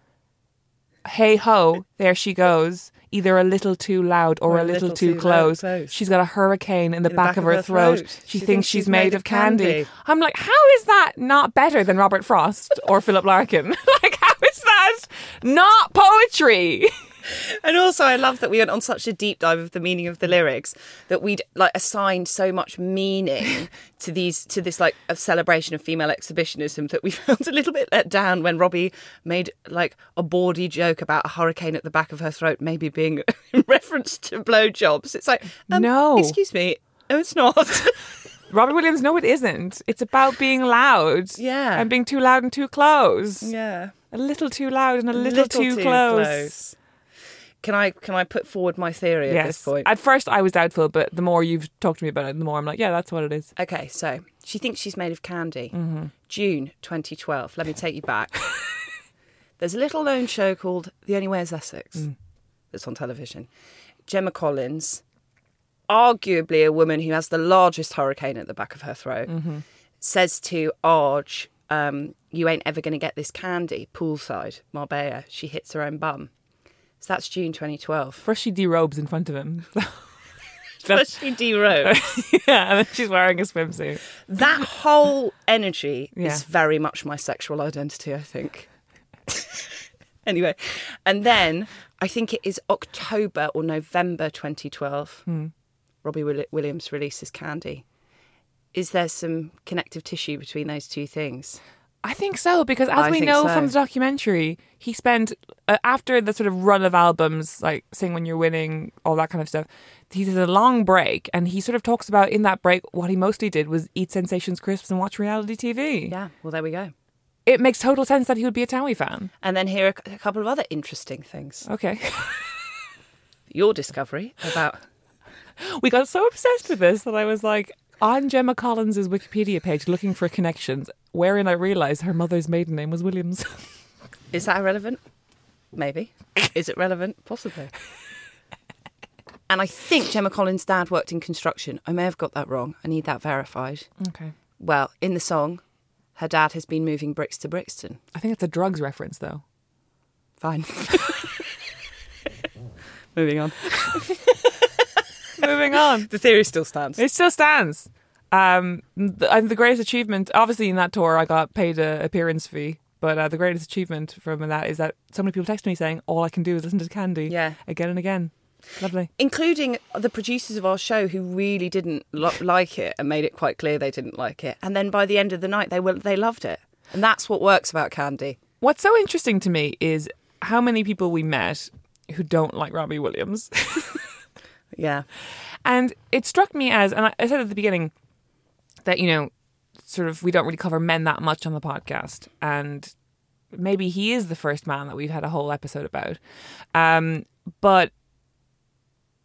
hey ho, there she goes. Either a little too loud or, or a little, little too, too close. close. She's got a hurricane in the, in back, back of her, her throat. throat. She, she thinks, thinks she's made, made of candy. candy. I'm like, how is that not better than Robert Frost or Philip Larkin? Like, how is that not poetry? And also I love that we went on such a deep dive of the meaning of the lyrics that we'd like assigned so much meaning to these to this like a celebration of female exhibitionism that we felt a little bit let down when Robbie made like a bawdy joke about a hurricane at the back of her throat maybe being in reference to blowjobs. It's like, um, no, excuse me, no it's not. Robbie Williams, no it isn't. It's about being loud. Yeah. And being too loud and too close. Yeah. A little too loud and a little, little too, too close. close. Can I can I put forward my theory at yes. this point? At first I was doubtful, but the more you've talked to me about it, the more I'm like, yeah, that's what it is. Okay, so she thinks she's made of candy. Mm-hmm. June twenty twelve. Let me take you back. There's a little known show called The Only Way is Essex mm. that's on television. Gemma Collins, arguably a woman who has the largest hurricane at the back of her throat, mm-hmm. says to Arj, um, you ain't ever going to get this candy, poolside, Marbella. She hits her own bum. So that's June twenty twelve. First she derobes in front of him. First she derobes. Yeah, and then she's wearing a swimsuit. That whole energy yeah. is very much my sexual identity, I think. Anyway, and then I think it is October or November twenty twelve. Hmm. Robbie Williams releases Candy. Is there some connective tissue between those two things? I think so, because as I we know so. from the documentary, he spent, uh, after the sort of run of albums, like Sing When You're Winning, all that kind of stuff, he did a long break, and he sort of talks about in that break, what he mostly did was eat Sensations crisps and watch reality T V. Yeah, well, there we go. It makes total sense that he would be a Towie fan. And then here are a couple of other interesting things. Okay. Your discovery about... We got so obsessed with this that I was like, on Gemma Collins' Wikipedia page looking for connections, wherein I realised her mother's maiden name was Williams. Is that irrelevant? Maybe. Is it relevant? Possibly. And I think Gemma Collins' dad worked in construction. I may have got that wrong. I need that verified. Okay. Well, in the song, her dad has been moving bricks to Brixton. I think it's a drugs reference, though. Fine. Moving on. Moving on. The theory still stands. It still stands. Um, the, uh, the greatest achievement, obviously in that tour I got paid a appearance fee, but uh, the greatest achievement from that is that so many people text me saying all I can do is listen to Candy yeah. again and again. Lovely. Including the producers of our show who really didn't lo- like it and made it quite clear they didn't like it. And then by the end of the night they were, they loved it. And that's what works about Candy. What's so interesting to me is how many people we met who don't like Robbie Williams. Yeah. And it struck me as, and I said at the beginning that, you know, sort of we don't really cover men that much on the podcast. And maybe he is the first man that we've had a whole episode about. Um, but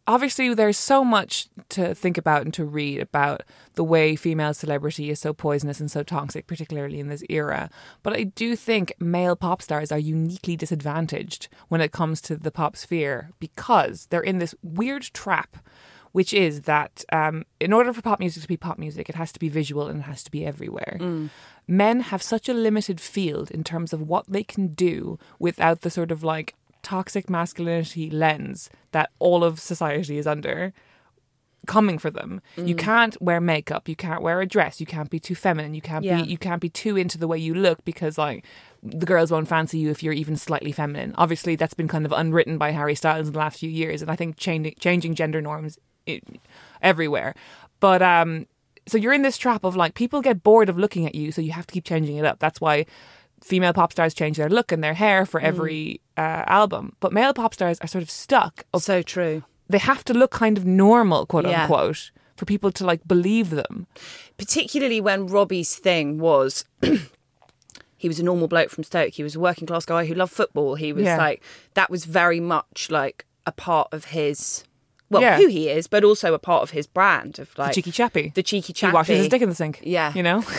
obviously there's so much to think about and to read about the way female celebrity is so poisonous and so toxic, particularly in this era. But I do think male pop stars are uniquely disadvantaged when it comes to the pop sphere because they're in this weird trap, which is that um, in order for pop music to be pop music, it has to be visual and it has to be everywhere. Mm. Men have such a limited field in terms of what they can do without the sort of like toxic masculinity lens that all of society is under coming for them. Mm. You can't wear makeup, you can't wear a dress, you can't be too feminine, you can't yeah. be you can't be too into the way you look because like the girls won't fancy you if you're even slightly feminine. Obviously that's been kind of unwritten by Harry Styles in the last few years, and I think changing changing gender norms it, everywhere. But um so you're in this trap of like people get bored of looking at you, so you have to keep changing it up. That's why female pop stars change their look and their hair for every mm. uh, album. But male pop stars are sort of stuck. Of, so true. They have to look kind of normal, quote yeah. unquote, for people to like believe them. Particularly when Robbie's thing was he was a normal bloke from Stoke. He was a working class guy who loved football. He was yeah. like, that was very much like a part of his, well, yeah. who he is, but also a part of his brand of like the cheeky chappy. The cheeky chappy. He washes his dick in the sink. Yeah. You know?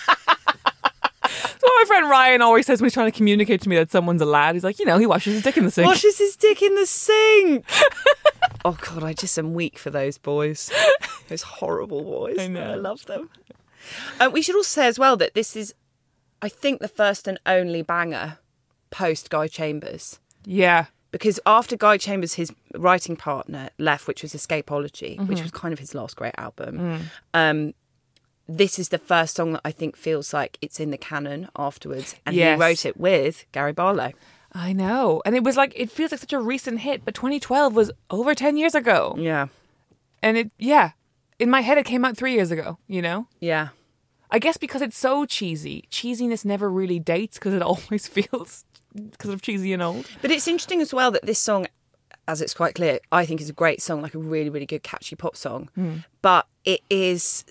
My friend Ryan always says when he's trying to communicate to me that someone's a lad, he's like, you know, he washes his dick in the sink. Washes his dick in the sink. Oh, God, I just am weak for those boys. Those horrible boys. I know. I love them. Um, we should also say as well that this is, I think, the first and only banger post Guy Chambers. Yeah. Because after Guy Chambers, his writing partner left, which was Escapology, mm-hmm. which was kind of his last great album, mm. um, this is the first song that I think feels like it's in the canon afterwards. And yes. he wrote it with Gary Barlow. I know. And it was like, it feels like such a recent hit, but twenty twelve was over ten years ago. Yeah. And it, yeah. In my head, it came out three years ago, you know? Yeah. I guess because it's so cheesy. Cheesiness never really dates because it always feels because of cheesy and old. But it's interesting as well that this song, as it's quite clear, I think is a great song, like a really, really good, catchy pop song. Mm. But it is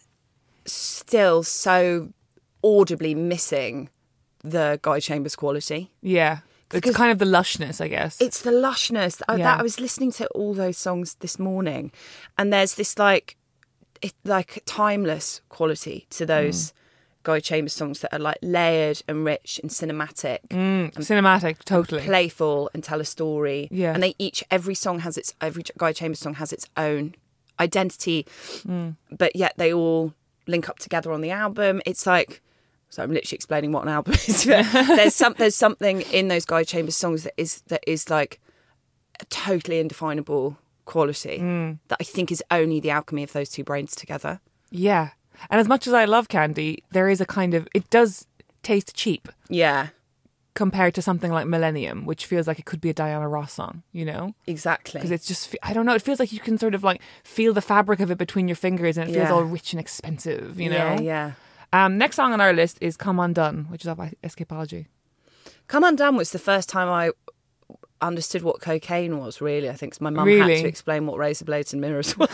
still so audibly missing the Guy Chambers quality. Yeah. Because it's kind of the lushness, I guess. It's the lushness. I, yeah. that, I was listening to all those songs this morning, and there's this like, it, like timeless quality to those mm. Guy Chambers songs that are like layered and rich and cinematic. Mm, and cinematic, totally. And playful and tell a story. Yeah. And they each, every song has its, every Guy Chambers song has its own identity, mm. but yet they all link up together on the album. It's like, so I'm literally explaining what an album is. there's some there's something in those Guy Chambers songs that is that is like a totally indefinable quality mm. that I think is only the alchemy of those two brains together. Yeah. And as much as I love Candy, there is a kind of, it does taste cheap. Yeah. Compared to something like Millennium, which feels like it could be a Diana Ross song, you know? Exactly. Because it's just, I don't know, it feels like you can sort of like feel the fabric of it between your fingers and it feels yeah. all rich and expensive, you know? Yeah, yeah. Um, next song on our list is Come Undone, which is off by Escapology. Come Undone was the first time I understood what cocaine was, really. I think my mum really? had to explain what razor blades and mirrors were.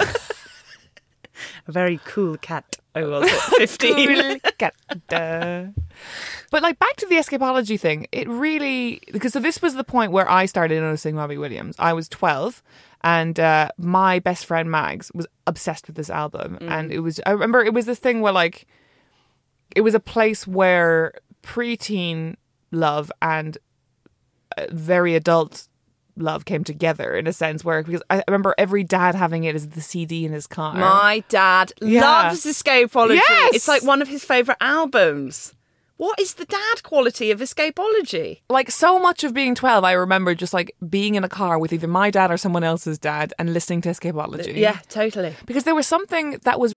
A very cool cat I was at fifteen. Cool cat. Duh. But like back to the Escapology thing, it really, because so this was the point where I started noticing Robbie Williams. I was twelve and uh, my best friend Mags was obsessed with this album. Mm. And it was, I remember it was this thing where like, it was a place where preteen love and very adult love came together in a sense where, because I remember every dad having it as the C D in his car. My dad yeah. loves Escapology. Yes! It's like one of his favourite albums. What is the dad quality of Escapology? Like so much of being twelve, I remember just like being in a car with either my dad or someone else's dad and listening to Escapology. Yeah, totally. Because there was something that was...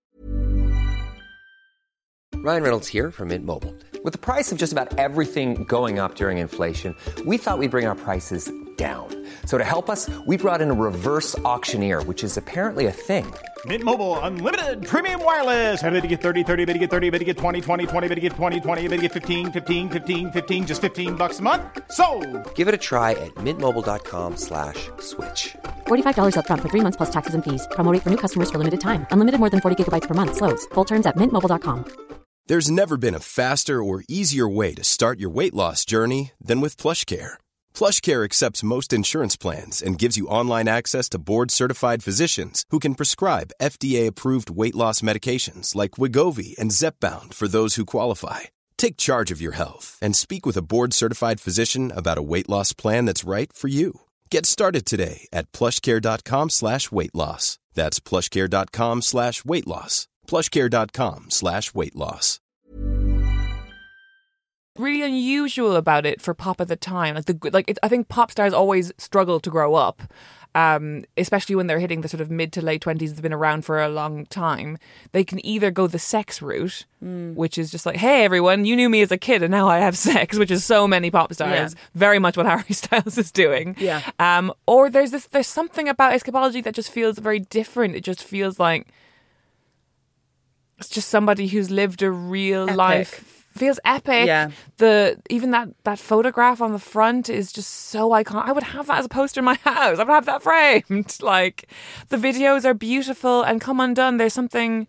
Ryan Reynolds here from Mint Mobile. With the price of just about everything going up during inflation, we thought we'd bring our prices down. So to help us, we brought in a reverse auctioneer, which is apparently a thing. Mint Mobile Unlimited Premium Wireless. How to get thirty, thirty, how to get thirty, how to get twenty, twenty, twenty, how to get twenty, twenty, how to get fifteen, fifteen, fifteen, fifteen, just fifteen bucks a month? Sold! Give it a try at mintmobile.com slash switch. forty-five dollars up front for three months plus taxes and fees. Promo rate for new customers for limited time. Unlimited more than forty gigabytes per month. Slows full terms at mint mobile dot com. There's never been a faster or easier way to start your weight loss journey than with PlushCare. PlushCare accepts most insurance plans and gives you online access to board-certified physicians who can prescribe F D A-approved weight loss medications like Wegovy and Zepbound for those who qualify. Take charge of your health and speak with a board-certified physician about a weight loss plan that's right for you. Get started today at plushcare.com slash weight loss. That's plushcare.com slash weight loss. plushcare.com slash weight loss. Really unusual about it for pop at the time. Like the like, it, I think pop stars always struggle to grow up, um, especially when they're hitting the sort of mid to late twenties. They've been around for a long time. They can either go the sex route, mm. which is just like, hey everyone, you knew me as a kid and now I have sex, which is so many pop stars. Yeah. Very much what Harry Styles is doing. Yeah. Um. Or there's this. There's something about Escapology that just feels very different. It just feels like it's just somebody who's lived a real Epic. life. Feels epic. Yeah. The even that that photograph on the front is just so iconic. I would have that as a poster in my house. I would have that framed. Like, the videos are beautiful, and Come Undone, there's something,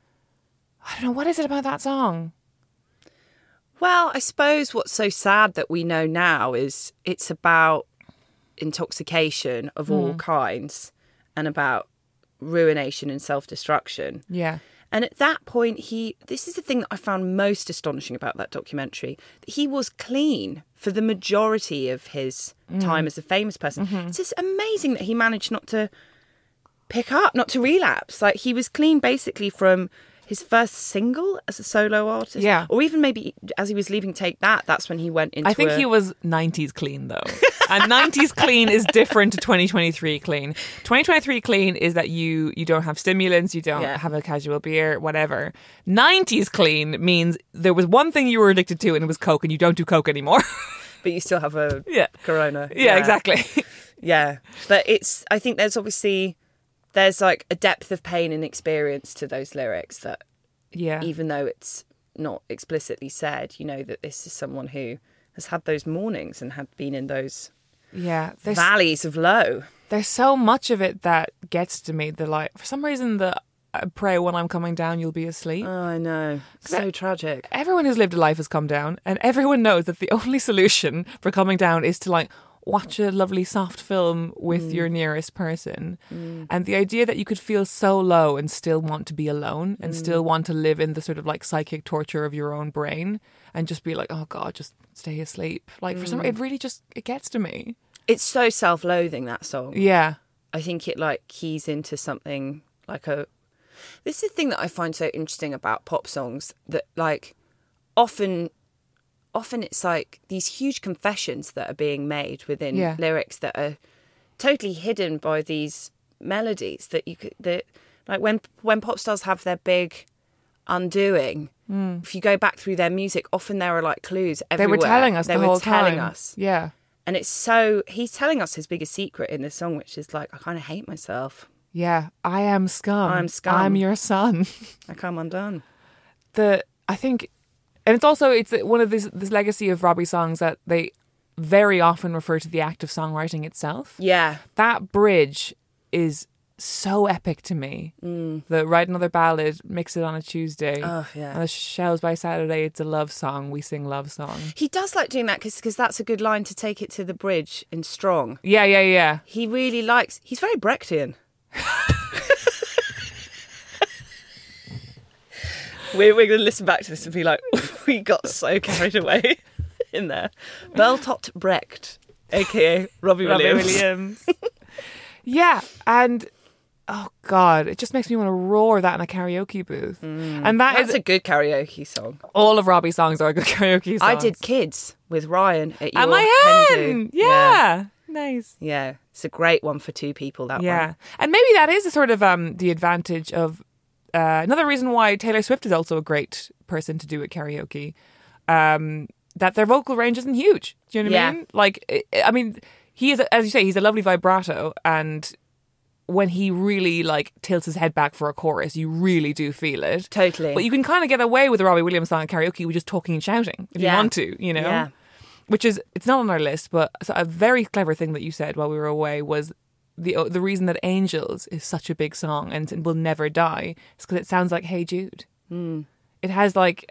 I don't know, what is it about that song? Well, I suppose what's so sad that we know now is it's about intoxication of mm. all kinds and about ruination and self-destruction. Yeah. And at that point, he, this is the thing that I found most astonishing about that documentary, that he was clean for the majority of his mm. time as a famous person. Mm-hmm. It's just amazing that he managed not to pick up, not to relapse. Like, he was clean basically from his first single as a solo artist. Yeah. Or even maybe as he was leaving Take That, that's when he went into I think a... he was nineties clean, though. And nineties clean is different to twenty twenty-three clean. twenty twenty-three clean is that you you don't have stimulants, you don't Yeah. have a casual beer, whatever. nineties clean means there was one thing you were addicted to and it was Coke, and you don't do Coke anymore. But you still have a Yeah. Corona. Yeah, exactly. Yeah. But it's, I think there's obviously, there's like a depth of pain and experience to those lyrics that Yeah. even though it's not explicitly said, you know that this is someone who has had those mornings and had been in those Yeah. There's, valleys of low. there's so much of it that gets to me. The like, for some reason, the I pray when I'm coming down, you'll be asleep. Oh, I know. So tragic. Everyone who's lived a life has come down, and everyone knows that the only solution for coming down is to like watch a lovely soft film with mm. your nearest person. Mm. And the idea that you could feel so low and still want to be alone and mm. still want to live in the sort of like psychic torture of your own brain and just be like, oh God, just stay asleep. Like, mm. for some reason, it really just, it gets to me. It's so self-loathing, that song. Yeah. I think it like keys into something like a... This is the thing that I find so interesting about pop songs, that like often... Often it's like these huge confessions that are being made within yeah. lyrics that are totally hidden by these melodies that you could, that like when when pop stars have their big undoing, mm. if you go back through their music, often there are like clues everywhere. They were telling us they the were whole telling time. us. Yeah. And it's so, he's telling us his biggest secret in this song, which is like, I kind of hate myself. Yeah. I am scum. I'm scum. I'm your son. I come undone. The, I think... And it's also, it's one of this this legacy of Robbie songs that they very often refer to the act of songwriting itself. Yeah. That bridge is so epic to me. Mm. The Write Another Ballad, Mix It on a Tuesday. Oh, yeah. And the Shells by Saturday, it's a love song. We sing love song. He does like doing that because that's a good line to take it to the bridge in Strong. Yeah, yeah, yeah. He really likes, he's very Brechtian. We're, we're going to listen back to this and be like, we got so carried away in there. Bertolt Brecht, a k a. Robbie Williams. Robbie Williams. Yeah, and oh God, it just makes me want to roar that in a karaoke booth. Mm, and that that's is a good karaoke song. All of Robbie's songs are good karaoke songs. I did Kids with Ryan at your At my hen. Hindu. Yeah. yeah. Nice. Yeah, it's a great one for two people, that yeah. one. Yeah, and maybe that is a sort of um, the advantage of Uh, another reason why Taylor Swift is also a great person to do at karaoke, um, that their vocal range isn't huge. Do you know what yeah. I mean? Like, I mean, he is, as you say, he's a lovely vibrato, and when he really like tilts his head back for a chorus, you really do feel it. Totally. But you can kind of get away with a Robbie Williams song at karaoke with just talking and shouting if yeah. you want to, you know? Yeah. Which is, it's not on our list, but a very clever thing that you said while we were away was The the reason that Angels is such a big song and will never die is because it sounds like Hey Jude. Mm. It has like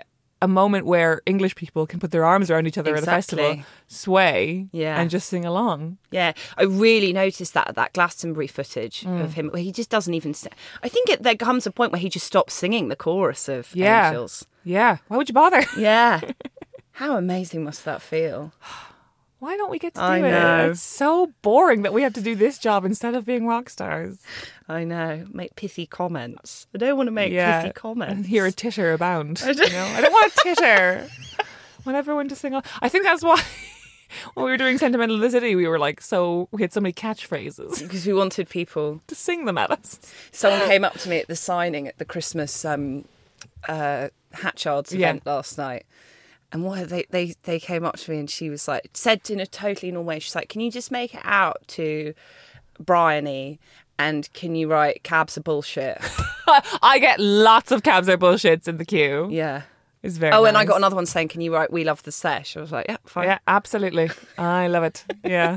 a moment where English people can put their arms around each other Exactly. at a festival, sway, Yeah. and just sing along. Yeah, I really noticed that that Glastonbury footage Mm. of him where he just doesn't even. St- I think it, there comes a point where he just stops singing the chorus of Yeah. Angels. Yeah. Why would you bother? Yeah, how amazing must that feel? Why don't we get to do I it? know. It's so boring that we have to do this job instead of being rock stars. I know, make pithy comments. I don't want to make Yeah. pithy comments. And hear a titter abound. I You don't- know? I don't want a titter. I want everyone to sing. All- I think that's why when we were doing Sentimental of the City, we were like, so we had so many catchphrases because we wanted people. to sing them at us. Someone came up to me at the signing at the Christmas um, uh, Hatchards Yeah. event last night. And what they, they they came up to me and she was like, said in a totally normal way, she's like, can you just make it out to Bryony and can you write cabs are bullshit? I get lots of cabs are bullshits in the queue. Yeah. It's very Oh, and I nice. got another one saying, can you write we love the sesh? I was like, yeah, fine. Yeah, absolutely. I love it. Yeah.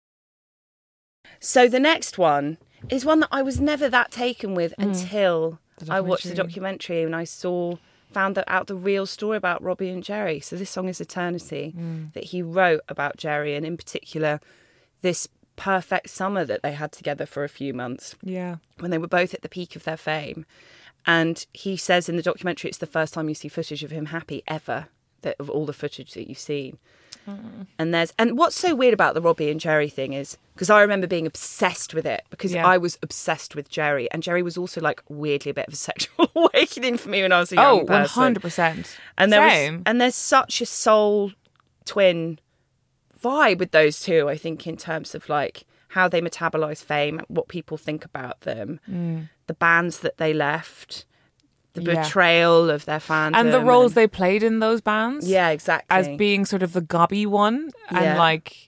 So the next one is one that I was never that taken with until The I watched the documentary. documentary and I saw found that out the real story about Robbie and Jerry. So this song is Eternity that he wrote about Jerry, and in particular this perfect summer that they had together for a few months Yeah. when they were both at the peak of their fame. And he says in the documentary it's the first time you see footage of him happy ever, that of all the footage that you've seen. And there's and what's so weird about the Robbie and Jerry thing is because I remember being obsessed with it because Yeah. I was obsessed with Jerry, and Jerry was also like weirdly a bit of a sexual awakening for me when I was a young Oh, person. one hundred percent. And there Same. was, and there's such a soul twin vibe with those two. I think in terms of like how they metabolize fame, what people think about them, Mm. the bands that they left, the Yeah. betrayal of their fandom, And the roles and- they played in those bands. yeah, exactly, As being sort of the gobby one. And Yeah. like,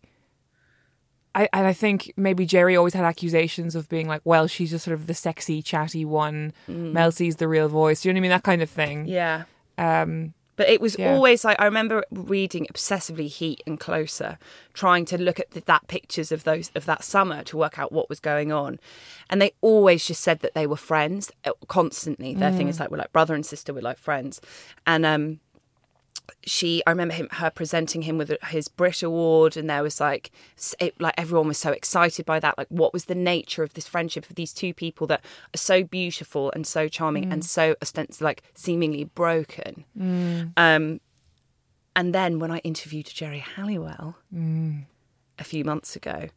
I, and I think maybe Jerry always had accusations of being like, well, she's just sort of the sexy, chatty one. Mel C's the real voice. You know what I mean? That kind of thing. Mm. yeah. Um, But it was Yeah. always like, I remember reading obsessively Heat and Closer, trying to look at the, that pictures of those of that summer to work out what was going on. And they always just said that they were friends uh, constantly. Their thing is like, we're like brother and sister, we're like friends. And um, she, I remember him, her presenting him with his Brit Award, and there was like, it, like everyone was so excited by that. Like, what was the nature of this friendship of these two people that are so beautiful and so charming and so ostensibly, like, seemingly broken? Um, and then when I interviewed Jerry Halliwell a few months ago,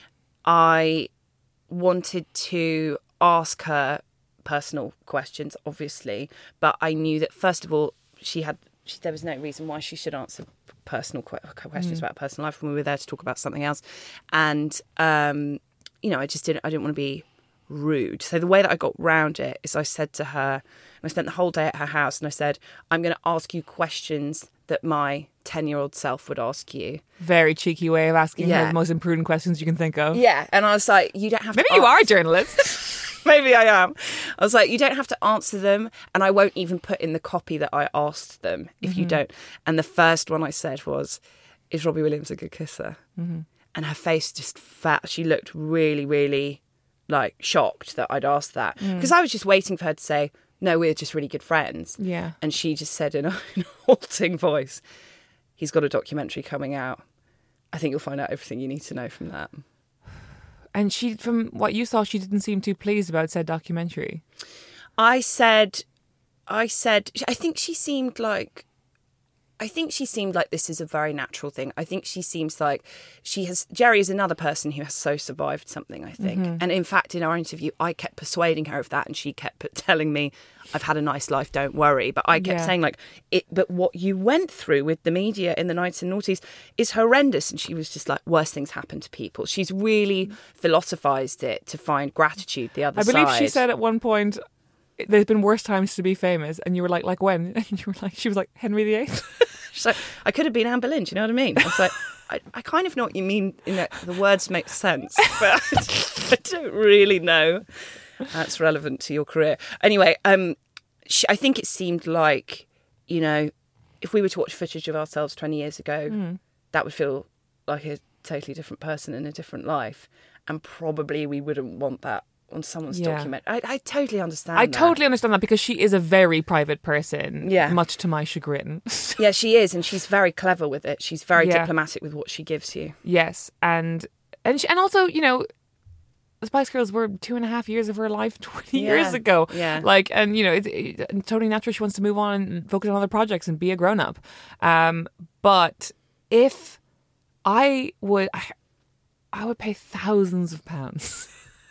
I wanted to ask her personal questions, obviously, but I knew that first of all, she had. She, there was no reason why she should answer personal que- questions about personal life when we were there to talk about something else. And, um, you know, I just didn't, I didn't want to be rude. So the way that I got round it is I said to her, and I spent the whole day at her house, and I said, I'm going to ask you questions that my ten-year-old self would ask you. very cheeky way of asking Yeah. her the most imprudent questions you can think of. Yeah. And I was like, you don't have Maybe to you are a answer- journalist. Maybe I am. I was like, you don't have to answer them, and I won't even put in the copy that I asked them if you don't. And the first one I said was, is Robbie Williams a good kisser? Mm-hmm. And her face just fat. She looked really, really like shocked that I'd asked that. Because I was just waiting for her to say, no, we're just really good friends. Yeah. And she just said in a, in a halting voice, he's got a documentary coming out. I think you'll find out everything you need to know from that. And she, from what you saw, she didn't seem too pleased about said documentary. I said, I said, I think she seemed like, I think she seemed like this is a very natural thing. I think she seems like she has, Jerry is another person who has so survived something, I think. Mm-hmm. And in fact, in our interview, I kept persuading her of that, and she kept telling me, I've had a nice life, don't worry. But I kept Yeah. saying like, it, but what you went through with the media in the nineties and noughties is horrendous. And she was just like, worse things happen to people. She's really philosophized it to find gratitude the other I believe side. she said at one point, there's been worse times to be famous. And you were like, like when? And you were like, she was like, Henry the Eighth. She's like, I could have been Anne Boleyn, do you know what I mean? I was like, I, I kind of know what you mean, in that the words make sense, but I don't really know that's relevant to your career. Anyway, um, she, I think it seemed like, you know, if we were to watch footage of ourselves twenty years ago, Mm. that would feel like a totally different person in a different life. And probably we wouldn't want that on someone's Yeah. document. I, I totally understand I that. totally understand that because she is a very private person, Yeah. much to my chagrin. Yeah, she is, and she's very clever with it. She's very Yeah. diplomatic with what she gives you. Yes, and and she, and also, you know, the Spice Girls were two and a half years of her life twenty Yeah. years ago. Yeah. Like, and you know, it's it, and totally natural she wants to move on and focus on other projects and be a grown up. Um, but if I would, I, I would pay thousands of pounds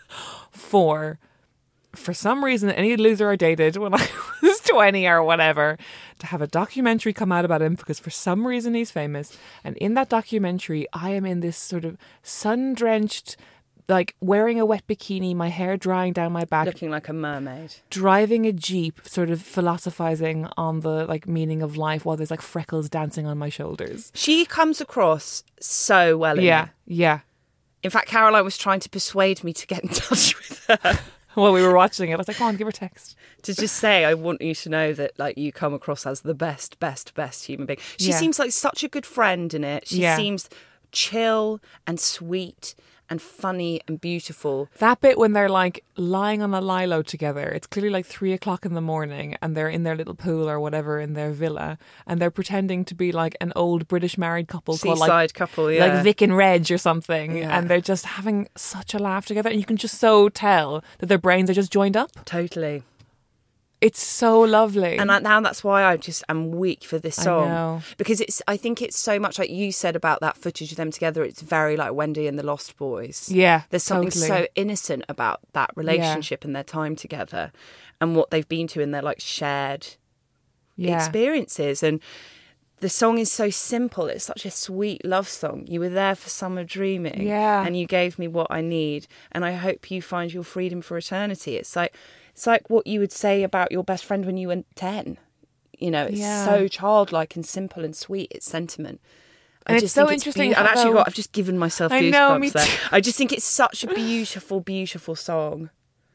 for. For some reason, any loser I dated when I was twenty or whatever, to have a documentary come out about him because for some reason he's famous. And in that documentary, I am in this sort of sun-drenched, like wearing a wet bikini, my hair drying down my back, Looking like a mermaid. driving a Jeep, sort of philosophizing on the like meaning of life while there's like freckles dancing on my shoulders. She comes across so well in Yeah, it. yeah. In fact, Caroline was trying to persuade me to get in touch with her. While we were watching it, I was like, "Come on, give her a text." To just say, I want you to know that like you come across as the best, best, best human being. She Yeah. seems like such a good friend in it. She Yeah. seems chill and sweet and funny and beautiful. That bit when they're like lying on a lilo together, it's clearly like three o'clock in the morning and they're in their little pool or whatever in their villa and they're pretending to be like an old British married couple called like, Seaside couple, yeah. like Vic and Reg or something. Yeah. And they're just having such a laugh together and you can just so tell that their brains are just joined up. Totally. It's so lovely. And I, now that's why I just am weak for this I song. know. Because it's, I think it's so much like you said about that footage of them together. It's very like Wendy and the Lost Boys. Yeah, There's something totally. so innocent about that relationship and their time together and what they've been to in their like shared yeah. experiences. And the song is so simple. It's such a sweet love song. You were there for summer dreaming. Yeah. And you gave me what I need. And I hope you find your freedom for eternity. It's like, it's like what you would say about your best friend when you were ten. You know, it's Yeah. so childlike and simple and sweet. It's sentiment. I And it's just so think interesting beau- I've actually how- got. I've just given myself I goosebumps know, me there. too. I just think it's such a beautiful, beautiful song.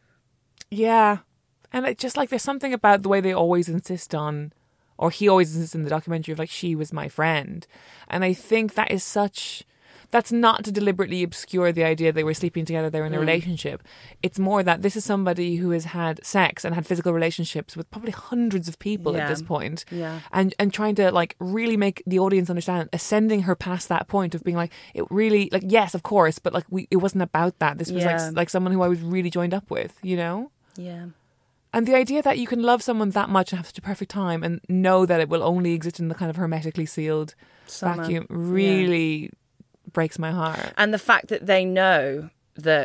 Yeah. And it just like there's something about the way they always insist on, or he always insists in the documentary of like, she was my friend. And I think that is such, that's not to deliberately obscure the idea they were sleeping together, they were in a relationship. It's more that this is somebody who has had sex and had physical relationships with probably hundreds of people Yeah. at this point. Yeah. And and trying to like really make the audience understand, ascending her past that point of being like, it really, like, yes, of course, but like we, it wasn't about that. This was Yeah. like like someone who I was really joined up with, you know? Yeah. And the idea that you can love someone that much and have such a perfect time and know that it will only exist in the kind of hermetically sealed Summer. vacuum really breaks my heart. And the fact that they know that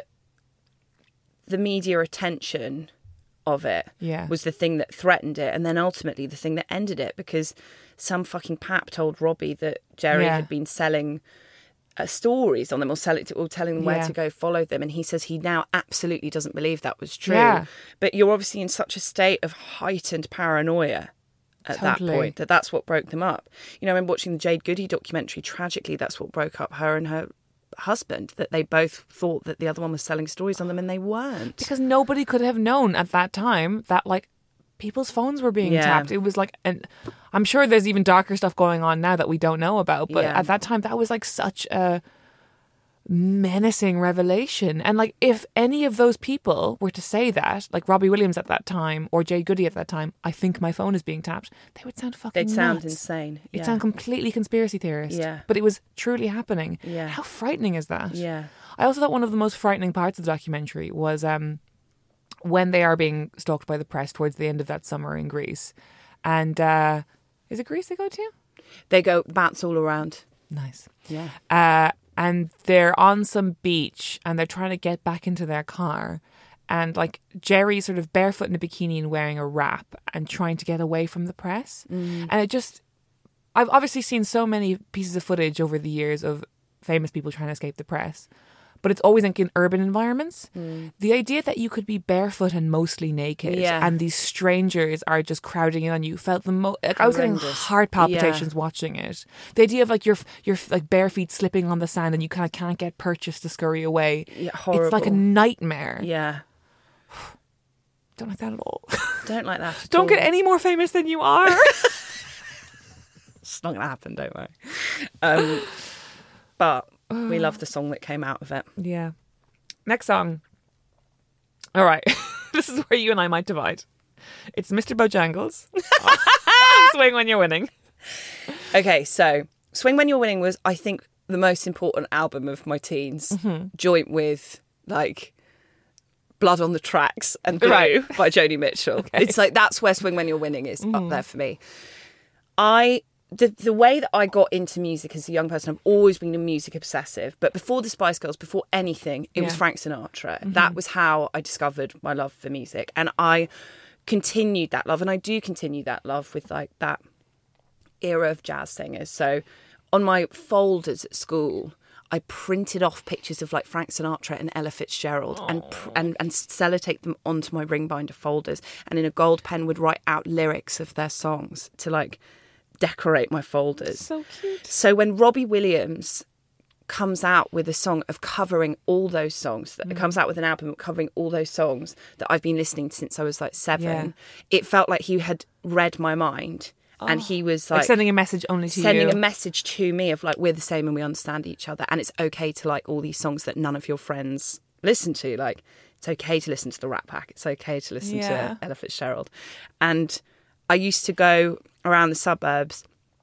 the media attention of it Yeah. was the thing that threatened it, and then ultimately the thing that ended it, because some fucking pap told Robbie that Jerry Yeah. had been selling uh, stories on them or, sell it to, or telling them where Yeah. to go follow them, and he says he now absolutely doesn't believe that was true. Yeah. But you're obviously in such a state of heightened paranoia at Totally. that point that that's what broke them up. You know, I remember watching the Jade Goody documentary. Tragically, that's what broke up her and her husband, that they both thought that the other one was selling stories on them and they weren't. Because nobody could have known at that time that like people's phones were being Yeah. tapped. It was like, and I'm sure there's even darker stuff going on now that we don't know about. But Yeah. at that time, that was like such a menacing revelation. And like, if any of those people were to say that, like Robbie Williams at that time or Jade Goody at that time, I think my phone is being tapped, they would sound fucking They'd sound nuts. insane. It'd Yeah. sound completely conspiracy theorist. Yeah. But it was truly happening. Yeah. How frightening is that? Yeah. I also thought one of the most frightening parts of the documentary was um, when they are being stalked by the press towards the end of that summer in Greece. And uh, is it Greece they go to? They go bats all around. Nice. Yeah. Uh, and they're on some beach and they're trying to get back into their car. And like Jerry's sort of barefoot in a bikini and wearing a wrap and trying to get away from the press. Mm. And it just, I've obviously seen so many pieces of footage over the years of famous people trying to escape the press, but it's always like in urban environments. Mm. The idea that you could be barefoot and mostly naked Yeah. and these strangers are just crowding in on you felt the most, like, I was getting Horrendous. heart palpitations watching it. The idea of like your your like bare feet slipping on the sand and you kind of can't get purchase to scurry away. Yeah, It's like a horrible. nightmare. Yeah. Don't like that at all. Don't like that. at Don't all. get any more famous than you are. It's not going to happen, don't worry. Um, but we love the song that came out of it. Yeah. Next song. All right. This is where you and I might divide. It's Mister Bojangles. Swing When You're Winning. Okay, so Swing When You're Winning was, I think, the most important album of my teens, mm-hmm. joint with, like, Blood on the Tracks and Blue right. by Joni Mitchell. Okay. It's like, that's where Swing When You're Winning is mm. up there for me. I... The the way that I got into music as a young person, I've always been a music obsessive. But before the Spice Girls, before anything, it yeah. was Frank Sinatra. Mm-hmm. That was how I discovered my love for music. And I continued that love. And I do continue that love with like that era of jazz singers. So on my folders at school, I printed off pictures of like Frank Sinatra and Ella Fitzgerald and, and and sellotaped them onto my ring binder folders. And in a gold pen would write out lyrics of their songs to like... decorate my folders. So cute. So when Robbie Williams comes out with a song of covering all those songs, that mm. comes out with an album of covering all those songs that I've been listening to since I was like seven, yeah. it felt like he had read my mind. Oh. And he was like, like sending a message only to sending you. Sending a message to me of like, we're the same and we understand each other. And it's okay to like all these songs that none of your friends listen to. Like, it's okay to listen to the Rat Pack. It's okay to listen yeah. to Ella Fitzgerald. And I used to go around the suburbs.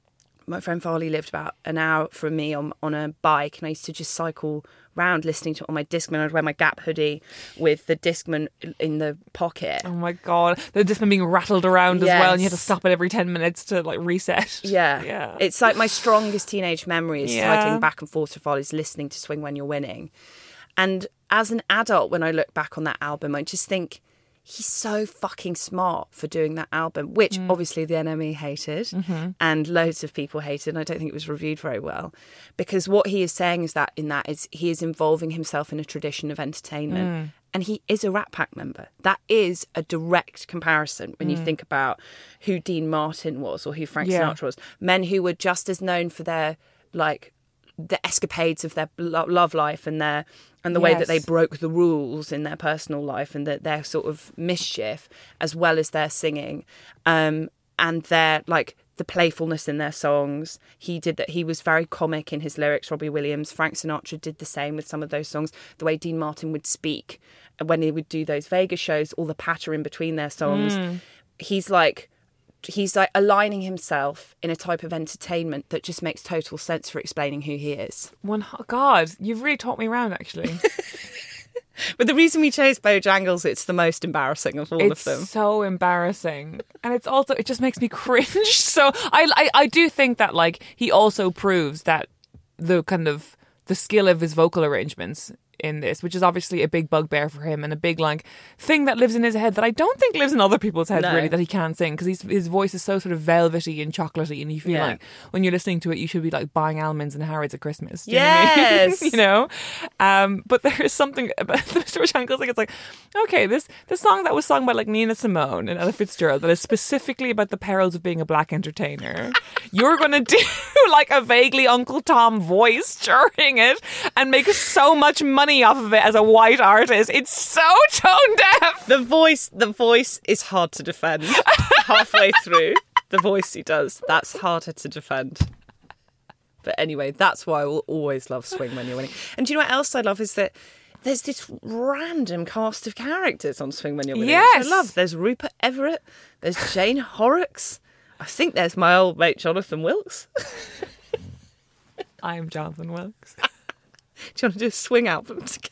My friend Farley lived about an hour from me on on a bike, and I used to just cycle round listening to it on my Discman. I'd wear my Gap hoodie with the Discman in the pocket. Oh my God. The Discman being rattled around yes. as well, and you had to stop it every ten minutes to like reset. Yeah. yeah. It's like my strongest teenage memory is yeah. cycling back and forth to Farley's, listening to Swing When You're Winning. And as an adult, when I look back on that album, I just think... he's so fucking smart for doing that album, which mm. obviously the N M E hated mm-hmm. and loads of people hated, and I don't think it was reviewed very well. Because what he is saying is that in that is he is involving himself in a tradition of entertainment. Mm. And he is a Rat Pack member. That is a direct comparison when mm. you think about who Dean Martin was or who Frank yeah. Sinatra was. Men who were just as known for their, like, the escapades of their love life and their and the yes. way that they broke the rules in their personal life and that their sort of mischief, as well as their singing, um, and their like the playfulness in their songs. He did that. He was very comic in his lyrics. Robbie Williams, Frank Sinatra did the same with some of those songs. The way Dean Martin would speak when he would do those Vegas shows, all the patter in between their songs. Mm. He's like. He's like aligning himself in a type of entertainment that just makes total sense for explaining who he is. One God, you've really taught me around, actually. But the reason we chose Bojangles, it's the most embarrassing of all it's of them. It's so embarrassing, and it's also it just makes me cringe. So I, I I do think that like he also proves that the kind of the skill of his vocal arrangements in this, which is obviously a big bugbear for him and a big like thing that lives in his head that I don't think lives in other people's heads no. really, that he can't sing, because his voice is so sort of velvety and chocolatey, and you feel yeah. like when you're listening to it you should be like buying almonds and Harrods at Christmas. Do you yes know what I mean? You know, um, but there is something about Mister Bojangles, like it's like, okay, this this song that was sung by like Nina Simone and Ella Fitzgerald that is specifically about the perils of being a black entertainer, you're gonna do like a vaguely Uncle Tom voice during it and make so much money off of it as a white artist. It's so tone deaf. The voice, the voice is hard to defend. Halfway through, the voice he does, that's harder to defend. But anyway, that's why I will always love Swing When You're Winning. And do you know what else I love is that there's this random cast of characters on Swing When You're Winning. Yes, which I love. There's Rupert Everett. There's Jane Horrocks. I think there's my old mate Jonathan Wilkes. I am Jonathan Wilkes. Do you want to do a swing album together?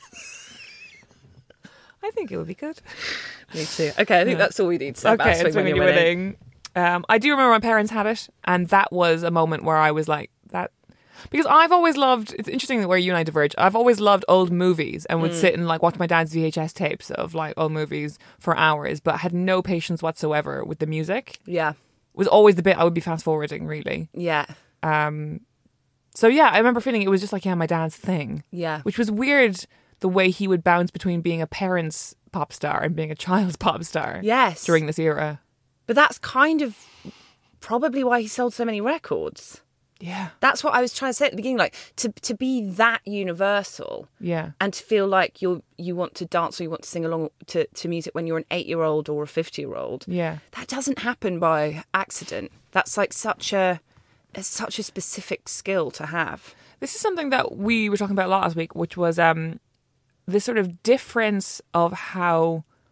I think it would be good. Me too. Okay, I think yeah. that's all we need to say okay, about Swing When You're Winning. winning. Um, I do remember my parents had it, and that was a moment where I was like, that... Because I've always loved... It's interesting that where you and I diverge. I've always loved old movies and would mm. sit and like watch my dad's V H S tapes of like old movies for hours, but had no patience whatsoever with the music. Yeah. It was always the bit I would be fast-forwarding, really. Yeah. Um... So yeah, I remember feeling it was just like, yeah, my dad's thing. Yeah. Which was weird, the way he would bounce between being a parent's pop star and being a child's pop star. Yes. During this era. But that's kind of probably why he sold so many records. Yeah. That's what I was trying to say at the beginning, like to to be that universal. Yeah. And to feel like you you want to dance or you want to sing along to, to music when you're an eight-year-old or a fifty-year-old. Yeah. That doesn't happen by accident. That's like such a... It's such a specific skill to have. This is something that we were talking about a lot last week, which was um, this sort of difference of how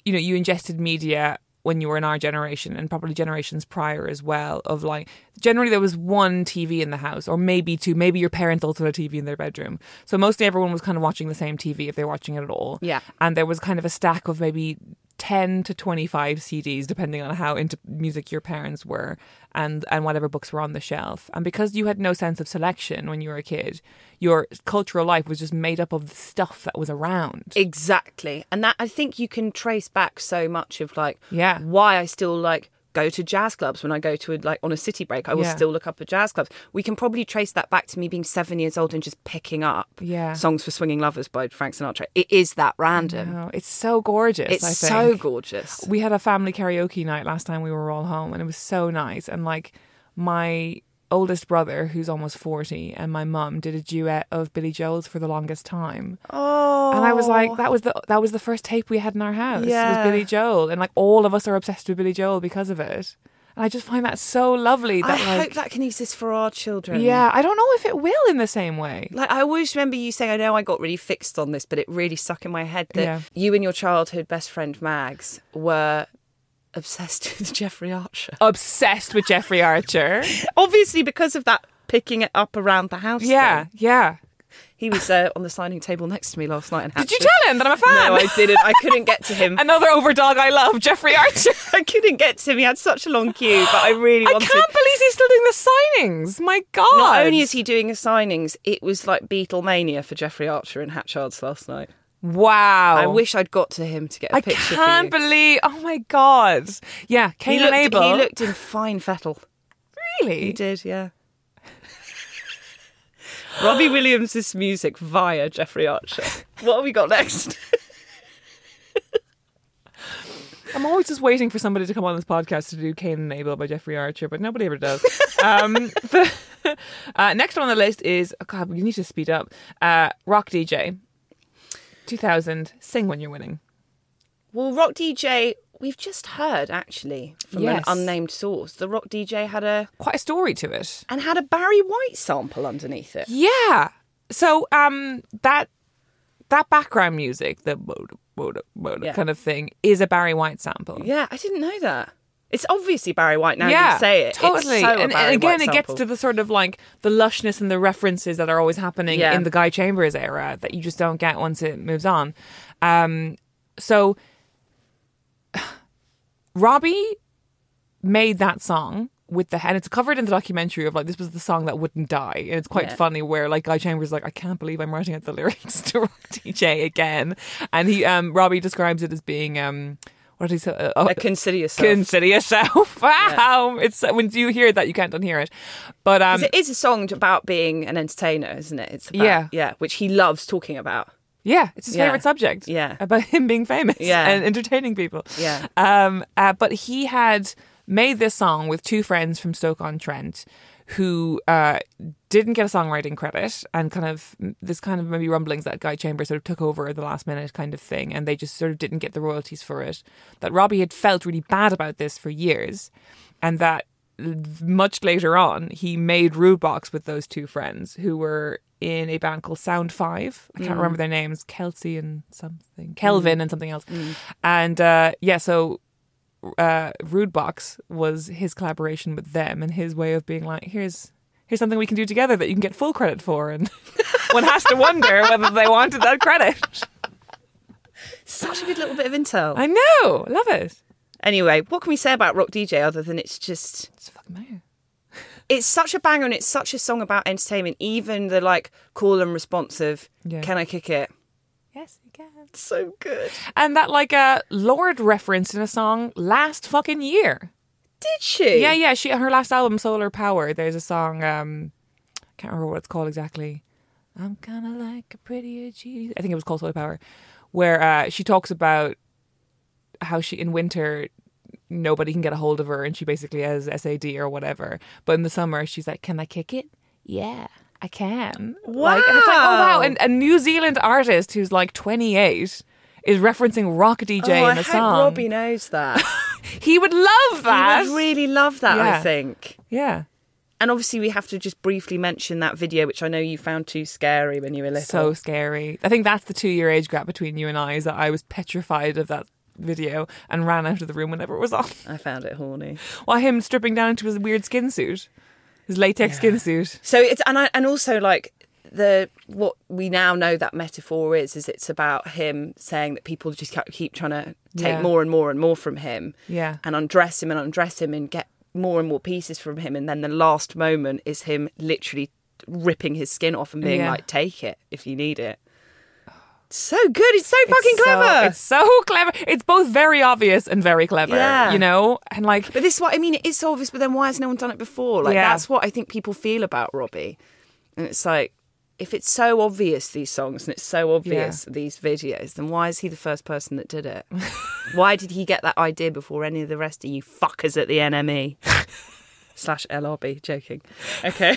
you know, you ingested media when you were in our generation and probably generations prior as well, of like, generally there was one T V in the house, or maybe two, maybe your parents also had a T V in their bedroom. So mostly everyone was kind of watching the same T V if they were watching it at all. Yeah. And there was kind of a stack of maybe ten to twenty-five C Ds, depending on how into music your parents were, and, and whatever books were on the shelf. And because you had no sense of selection when you were a kid, your cultural life was just made up of the stuff that was around. Exactly. And that, I think you can trace back so much of like Yeah. why I still like go to jazz clubs. When I go to a, like on a city break, I will Yeah. still look up at jazz clubs. We can probably trace that back to me being seven years old and just picking up Yeah. Songs for Swinging Lovers by Frank Sinatra. It is that random. No, it's so gorgeous. It's I think. so gorgeous. We had a family karaoke night last time we were all home, and it was so nice. And like my oldest brother, who's almost forty, and my mum did a duet of Billy Joel's For the Longest Time. Oh. And I was like, that was the that was the first tape we had in our house. Yeah. Was Billy Joel, and like all of us are obsessed with Billy Joel because of it. And I just find that so lovely. That I like, hope that can exist for our children. yeah, I don't know if it will in the same way. Like, I always remember you saying, I know I got really fixed on this, but it really stuck in my head that Yeah. you and your childhood best friend Mags were obsessed with Jeffrey Archer. Obsessed with Jeffrey Archer. Obviously, because of that picking it up around the house. Yeah, thing. yeah. He was uh, on the signing table next to me last night. And Did you tell him that I'm a fan? No, I didn't. I couldn't get to him. Another overdog I love, Jeffrey Archer. I couldn't get to him. He had such a long queue, but I really I wanted... can't believe he's still doing the signings. My God. Not only is he doing his signings, it was like Beatlemania for Jeffrey Archer and Hatchards last night. Wow. I wish I'd got to him to get a I picture can't for you. believe. Oh my God. Yeah, Cain he and looked, Abel. He looked in fine fettle. Really? He did, yeah. Robbie Williams' music via Jeffrey Archer. What have we got next? I'm always just waiting for somebody to come on this podcast to do Cain and Abel by Jeffrey Archer, but nobody ever does. um, the, uh, next on the list is, oh God, we need to speed up. Uh, Rock D J. two thousand, Sing When You're Winning. Well, Rock D J, we've just heard, actually, from Yes. an unnamed source. The Rock D J had a... Quite a story to it. And had a Barry White sample underneath it. Yeah. So um, that that background music, the boda, boda, boda Yeah. kind of thing, is a Barry White sample. Yeah, I didn't know that. It's obviously Barry White now yeah, you say it. totally. It's so a and, Barry and again, White it gets sample. to the sort of like the lushness and the references that are always happening Yeah. in the Guy Chambers era that you just don't get once it moves on. Um, so Robbie made that song with the, and it's covered in the documentary of like, this was the song that wouldn't die. And it's quite Yeah. funny where like Guy Chambers is like, I can't believe I'm writing out the lyrics to Rock D J again. And he, um, Robbie describes it as being, um, what did he say? Uh, oh, Uh, consider yourself. Consider yourself. Wow. It's when you hear that, you can't unhear it. But um, 'Cause it is a song about being an entertainer, isn't it? It's about, Yeah. yeah, which he loves talking about. yeah, it's his Yeah. favorite subject. Yeah. About him being famous. Yeah. And entertaining people. Yeah. Um. Uh, but he had made this song with two friends from Stoke-on-Trent who uh, didn't get a songwriting credit, and kind of this kind of maybe rumblings that Guy Chambers sort of took over at the last minute kind of thing, and they just sort of didn't get the royalties for it. That Robbie had felt really bad about this for years, and that much later on he made Rude Box with those two friends who were in a band called Sound Five. I can't remember their names, Kelsey and something, Kelvin and something else. And uh, yeah, so uh, Rude Box was his collaboration with them, and his way of being like, here's here's something we can do together that you can get full credit for, and one has to wonder whether they wanted that credit. Such a good little bit of intel. I know, love it. Anyway, what can we say about Rock D J other than it's just... It's a fucking banger. It's such a banger and it's such a song about entertainment. Even the like call and responsive, Yeah. can I kick it? Yes, you can. So good. And that like a Lorde referenced in a song last fucking year. Did she? Yeah, yeah. She her last album, Solar Power. There's a song. Um, can't remember what it's called exactly. I'm kind of like a prettier cheese. I think it was called Solar Power, where uh, she talks about how she in winter nobody can get a hold of her, and she basically has S A D or whatever. But in the summer, she's like, "Can I kick it? Yeah, I can." Like, and it's like, oh wow! And a New Zealand artist who's like twenty-eight is referencing Rock D J Oh, in I the hope song. Robbie knows that. He would love that. He would really love that, Yeah. I think. Yeah. And obviously we have to just briefly mention that video, which I know you found too scary when you were little. So scary. I think that's the two-year age gap between you and I, is that I was petrified of that video and ran out of the room whenever it was on. I found it horny. While him stripping down into his weird skin suit, his latex skin suit. So it's and I, and also like the what we now know that metaphor is is it's about him saying that people just keep trying to take Yeah. more and more and more from him, Yeah. and undress him and undress him and get more and more pieces from him, and then the last moment is him literally ripping his skin off and being Yeah. like, "Take it if you need it." So good. It's so fucking It's so- clever. it's so clever. It's both very obvious and very clever. Yeah. You know? And like, But this is what I mean. It is so obvious, but then why has no one done it before? Like Yeah. that's what I think people feel about Robbie. And it's like, if it's so obvious these songs and it's so obvious these videos, then why is he the first person that did it? Why did he get that idea before any of the rest of you fuckers at the N M E slash L R B? Joking. Okay.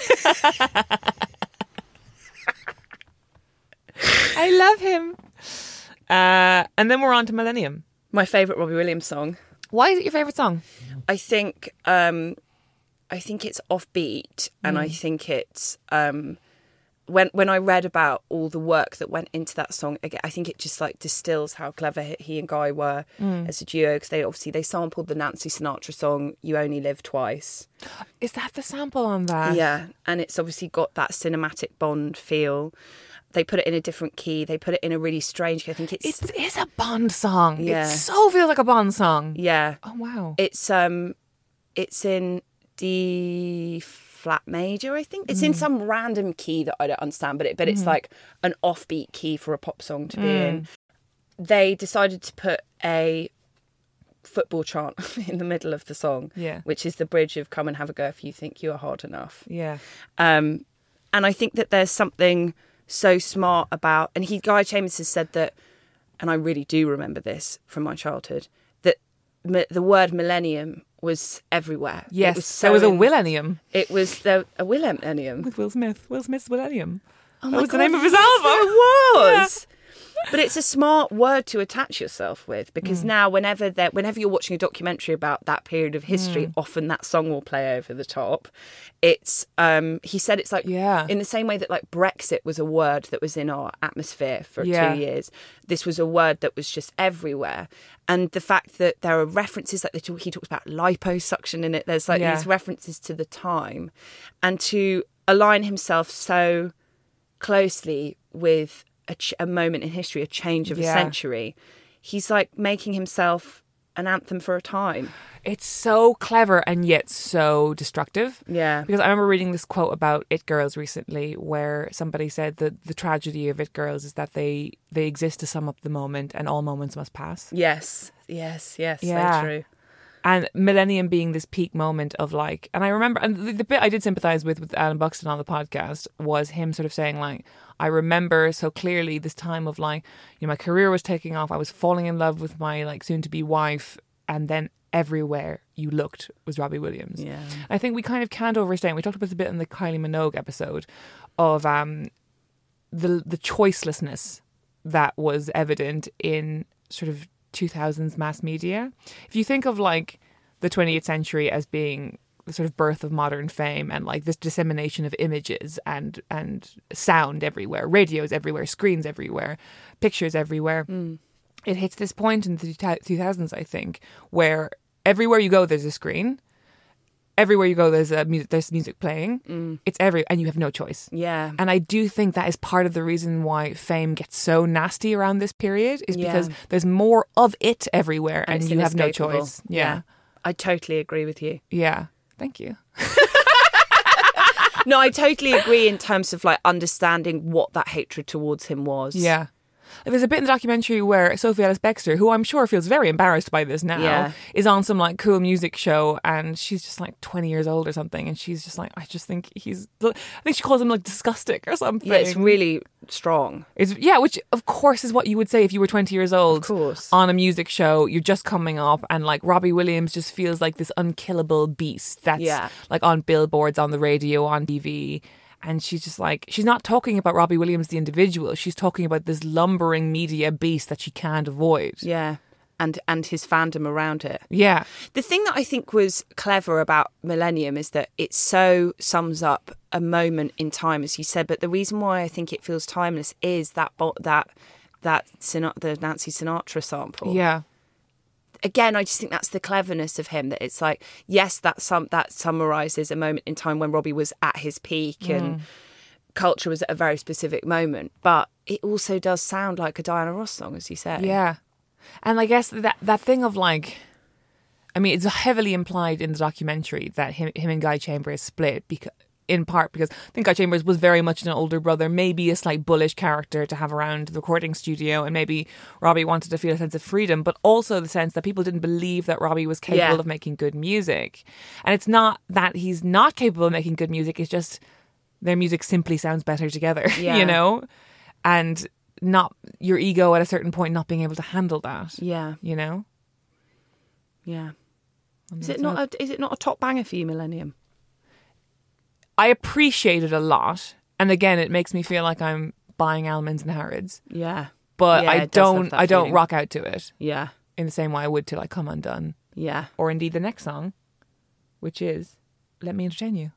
I love him. Uh, and then we're on to Millennium. My favourite Robbie Williams song. Why is it your favourite song? I think um, I think it's offbeat, and I think it's um, when when I read about all the work that went into that song, again, I think it just like distills how clever he- he and Guy were as a duo, because they obviously they sampled the Nancy Sinatra song "You Only Live Twice." Is that the sample on that? Yeah, and it's obviously got that cinematic Bond feel. They put it in a different key. They put it in a really strange key. I think it's It is a Bond song. Yeah. It so feels like a Bond song. yeah. Oh, wow. It's um, it's in D flat major, I think. It's in some random key that I don't understand, but it but it's like an offbeat key for a pop song to be in. They decided to put a football chant in the middle of the song, Yeah. which is the bridge of "Come and have a go if you think you are hard enough." Yeah. Um, and I think that there's something so smart about, and he, Guy Chambers has said that, and I really do remember this from my childhood, that mi- the word millennium was everywhere. Yes, it was there was a in- Willennium It was the, a millennium. with Will Smith. Will Smith's Willennium. Oh that my was the God, name of his yes, album. It was. But it's a smart word to attach yourself with, because Mm. now whenever that whenever you're watching a documentary about that period of history, Mm. often that song will play over the top. It's um he said it's like Yeah. in the same way that like Brexit was a word that was in our atmosphere for Yeah. two years. This was a word that was just everywhere. And the fact that there are references, like they talk, he talks about liposuction in it. There's like Yeah. these references to the time, and to align himself so closely with a, ch- a moment in history, a change of Yeah. a century. He's like making himself an anthem for a time. It's so clever and yet so destructive. Yeah. Because I remember reading this quote about It Girls recently, where somebody said that the tragedy of It Girls is that they they exist to sum up the moment, and all moments must pass. Yes, yes, yes, Yeah. so true. And Millennium being this peak moment of like, and I remember, and the, the bit I did sympathise with with Alan Buxton on the podcast was him sort of saying like, I remember so clearly this time of like, you know, my career was taking off, I was falling in love with my like soon to be wife, and then everywhere you looked was Robbie Williams. Yeah. I think we kind of can't overstate, and we talked about this a bit in the Kylie Minogue episode, of um the the choicelessness that was evident in sort of two thousands mass media. If you think of like the twentieth century as being the sort of birth of modern fame and like this dissemination of images and and sound everywhere, radios everywhere, screens everywhere, pictures everywhere. Mm. It hits this point in the two thousands, I think, where everywhere you go there's a screen. Everywhere you go there's a music there's music playing. Mm. It's every and you have no choice. Yeah. And I do think that is part of the reason why fame gets so nasty around this period, is Yeah. because there's more of it everywhere and, it's you have no inescapable. choice. Yeah. I totally agree with you. Yeah. Thank you. No, I totally agree in terms of like understanding what that hatred towards him was. Yeah. There's a bit in the documentary where Sophie Ellis-Bextor, who I'm sure feels very embarrassed by this now, Yeah. is on some like cool music show, and she's just like twenty years old or something, and she's just like, I just think he's, I think she calls him like disgusting or something. Yeah, it's really strong. It's, yeah, which of course is what you would say if you were twenty years old. Of course. On a music show, you're just coming up, and like Robbie Williams just feels like this unkillable beast that's Yeah. like on billboards, on the radio, on T V. And she's just like, she's not talking about Robbie Williams, the individual. She's talking about this lumbering media beast that she can't avoid. Yeah. And and his fandom around it. Yeah. The thing that I think was clever about Millennium is that it so sums up a moment in time, as you said. But the reason why I think it feels timeless is that bo- that that Sina- the Nancy Sinatra sample. Yeah. again, I just think that's the cleverness of him, that it's like, yes, that sum that summarises a moment in time when Robbie was at his peak mm. and culture was at a very specific moment, but it also does sound like a Diana Ross song, as you say. Yeah. And I guess that that thing of like, I mean, it's heavily implied in the documentary that him, him and Guy Chambers split, because, in part because I think Guy Chambers was very much an older brother, maybe a slight bullish character to have around the recording studio, and maybe Robbie wanted to feel a sense of freedom, but also the sense that people didn't believe that Robbie was capable yeah. of making good music. And it's not that he's not capable of making good music, it's just their music simply sounds better together, yeah. you know? And not your ego at a certain point not being able to handle that. Yeah. You know? Yeah. Is it not a, is it not a top banger for you, Millennium? I appreciate it a lot. And again, it makes me feel like I'm buying almonds and Harrods. Yeah. But yeah, I don't I don't feeling. rock out to it. Yeah. In the same way I would to like Come Undone. Yeah. Or indeed the next song, which is Let Me Entertain You.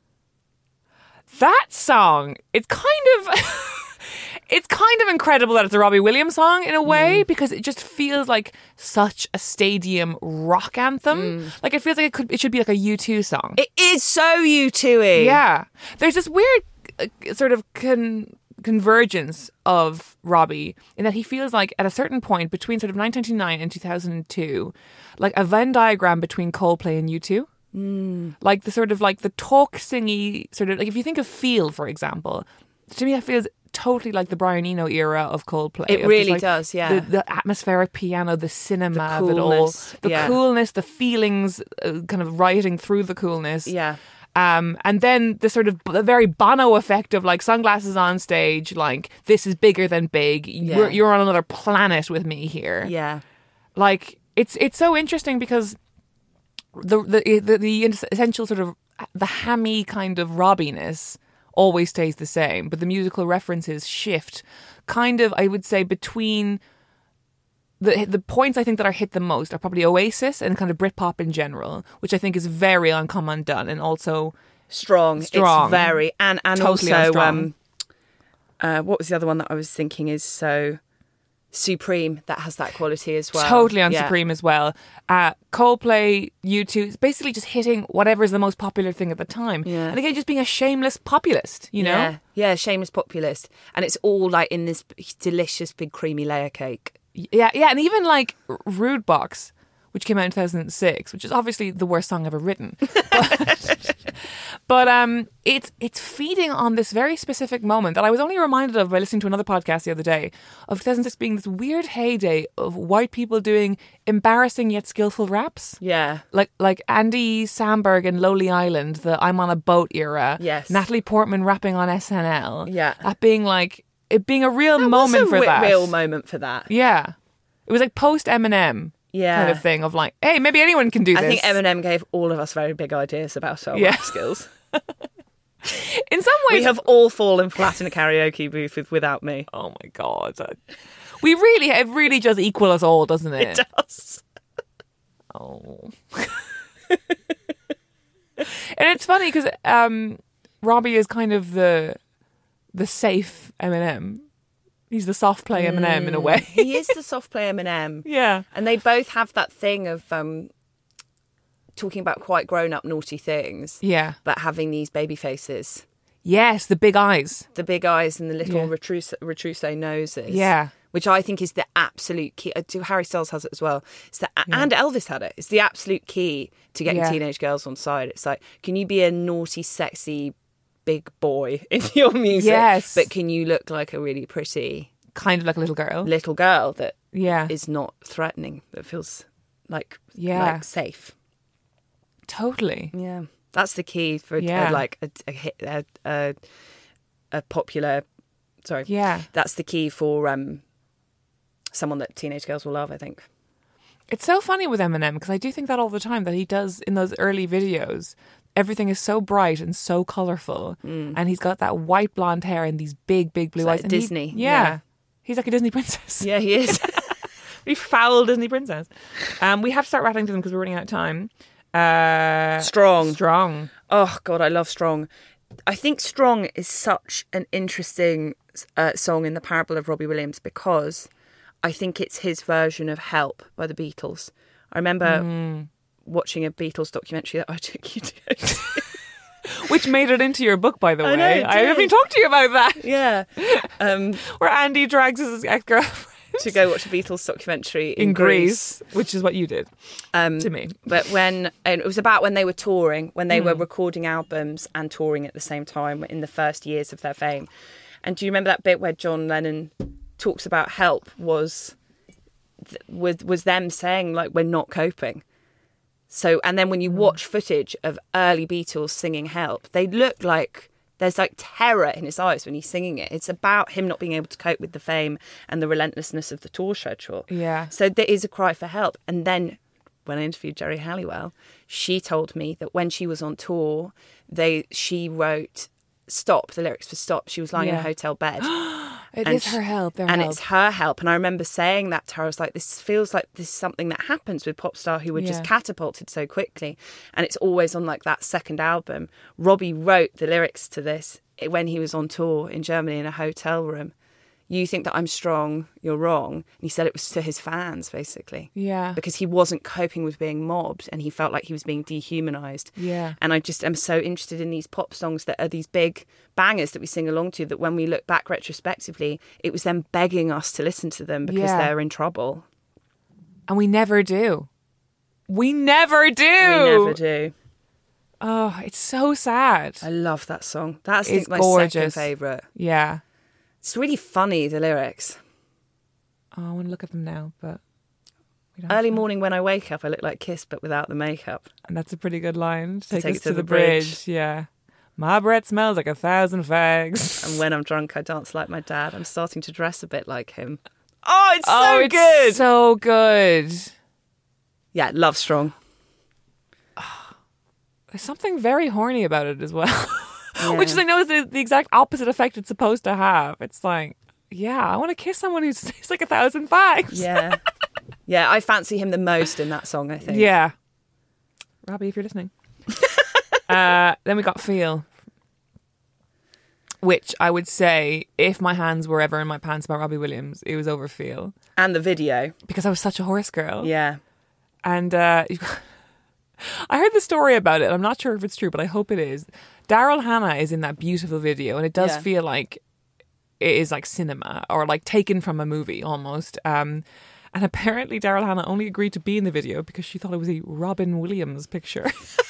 That song, it's kind of it's kind of incredible that it's a Robbie Williams song in a way, mm. because it just feels like such a stadium rock anthem. Mm. Like it feels like it could it should be like a U two song. It is so U two-y. Yeah. There's this weird uh, sort of con- convergence of Robbie in that he feels like at a certain point between sort of nineteen ninety-nine and two thousand two, like a Venn diagram between Coldplay and U two. Mm. Like the sort of like the talk singy sort of like if you think of Feel, for example, to me that feels totally like the Brian Eno era of Coldplay. It of really just, like, does, yeah. The, the atmospheric piano, the cinema the of it all, the yeah. coolness, the feelings, uh, kind of rioting through the coolness. Yeah. Um, and then the sort of the very Bono effect of like sunglasses on stage, like this is bigger than big. Yeah. You're you're on another planet with me here. Yeah. Like it's it's so interesting because the the the, the essential sort of the hammy kind of Robbiness always stays the same, but the musical references shift kind of, I would say, between the the points I think that are hit the most are probably Oasis and kind of Britpop in general, which I think is very on Come Undone and also strong. Strong. It's very and and Totally also unstrong. um uh what was the other one that I was thinking is so Supreme, that has that quality as well. Totally on yeah. Supreme as well. Uh, Coldplay, U two, it's basically just hitting whatever is the most popular thing at the time. Yeah. And again, just being a shameless populist, you know? Yeah, yeah, shameless populist. And it's all like in this delicious big creamy layer cake. Yeah, yeah, and even like Rude Box, which came out in two thousand six, which is obviously the worst song ever written. But, but um, it's it's feeding on this very specific moment that I was only reminded of by listening to another podcast the other day, of two thousand six being this weird heyday of white people doing embarrassing yet skillful raps. Yeah. Like like Andy Samberg and Lonely Island, the I'm on a boat era. Yes. Natalie Portman rapping on S N L. Yeah. That being like, it being a real That moment was a for wi- that. real moment for that. Yeah. It was like post Eminem. Yeah. Kind of thing of like, hey, maybe anyone can do I this. think Eminem gave all of us very big ideas about our Yeah. rap skills. In some ways, We have all fallen flat in a karaoke booth with Without Me. oh my god, we really, it really does equal us all, doesn't it? It does. Oh. And it's funny because um, Robbie is kind of the the safe Eminem. He's the soft play Eminem in a way. He is the soft play Eminem. Yeah. And they both have that thing of um, talking about quite grown-up naughty things, Yeah. but having these baby faces. Yes, the big eyes. The big eyes and the little Yeah. retrousse, retrousse noses. Yeah. Which I think is the absolute key. Uh, Harry Styles has it as well. It's the, And Elvis had it. It's the absolute key to getting Yeah. teenage girls on side. It's like, can you be a naughty, sexy, big boy in your music? Yes. But can you look like a really pretty Kind of like a little girl. little girl that Yeah. is not threatening, that feels like, Yeah. like safe? Totally. Yeah. That's the key for Yeah. a, like a, a, hit- a, a, a popular... Sorry. Yeah. That's the key for... um. Someone that teenage girls will love, I think. It's so funny with Eminem because I do think that all the time, that he does in those early videos, everything is so bright and so colourful, Mm. and he's got that white blonde hair and these big, big blue It's like eyes. And he- Disney, yeah. yeah. He's like a Disney princess. Yeah, he is. We foul Disney princess. Um, we have to start rattling to them because we're running out of time. Uh, Strong. Strong. Oh, God, I love Strong. I think Strong is such an interesting uh, song in the parable of Robbie Williams because I think it's his version of Help by the Beatles, I remember Mm. watching a Beatles documentary that I took you to go to. Which made it into your book, by the I way. know, it I haven't did. even talked to you about that. Yeah. Um, Where Andy drags his ex-girlfriend to go watch a Beatles documentary in, in Greece. Greece, which is what you did Um, to me. But when and it was about when they were touring, when they were Mm. recording albums and touring at the same time in the first years of their fame. And do you remember that bit where John Lennon talks about Help was was was them saying like we're not coping. So and then when you watch footage of early Beatles singing Help, they look like there's like terror in his eyes when he's singing it. It's about him not being able to cope with the fame and the relentlessness of the tour schedule. Yeah. So there is a cry for help. And then when I interviewed Jerry Halliwell, she told me that when she was on tour, they she wrote Stop, the lyrics for Stop. She was lying in Yeah. a hotel bed. It And is her help. Their and help. it's her help. And I remember saying that to her. I was like, this feels like this is something that happens with pop star who were just Yeah. catapulted so quickly. And it's always on like that second album. Robbie wrote the lyrics to this when he was on tour in Germany in a hotel room. You think that I'm strong, you're wrong. And he said it was to his fans, basically. Yeah. Because he wasn't coping with being mobbed and he felt like he was being dehumanized. Yeah. And I just am so interested in these pop songs that are these big bangers that we sing along to, that when we look back retrospectively, it was them begging us to listen to them because Yeah. they're in trouble. And we never do. We never do. We never do. Oh, it's so sad. I love that song. That's I It's think my gorgeous. second favourite. Yeah. It's really funny, the lyrics. Oh, I want to look at them now, but we don't Early have- morning when I wake up, I look like Kiss, but without the makeup. And that's a pretty good line. Take, take us us to, to the the bridge. bridge. Yeah. My breath smells like a thousand fags. And when I'm drunk, I dance like my dad. I'm starting to dress a bit like him. Oh, it's oh, so it's good. so good. Yeah, Love Strong. There's something very horny about it as well. Yeah. Which is, I know, is the, the exact opposite effect it's supposed to have. It's like, yeah, I want to kiss someone who tastes like a thousand fags. Yeah. Yeah, I fancy him the most in that song, I think. Yeah. Robbie, if you're listening. uh, then we got Feel. Which I would say, if my hands were ever in my pants about Robbie Williams, it was over Feel. And the video. Because I was such a horse girl. Yeah. And uh, I heard the story about it. I'm not sure if it's true, but I hope it is. Daryl Hannah is in that beautiful video, and it does Yeah. feel like it is like cinema or like taken from a movie almost. Um, and apparently Daryl Hannah only agreed to be in the video because she thought it was a Robin Williams picture.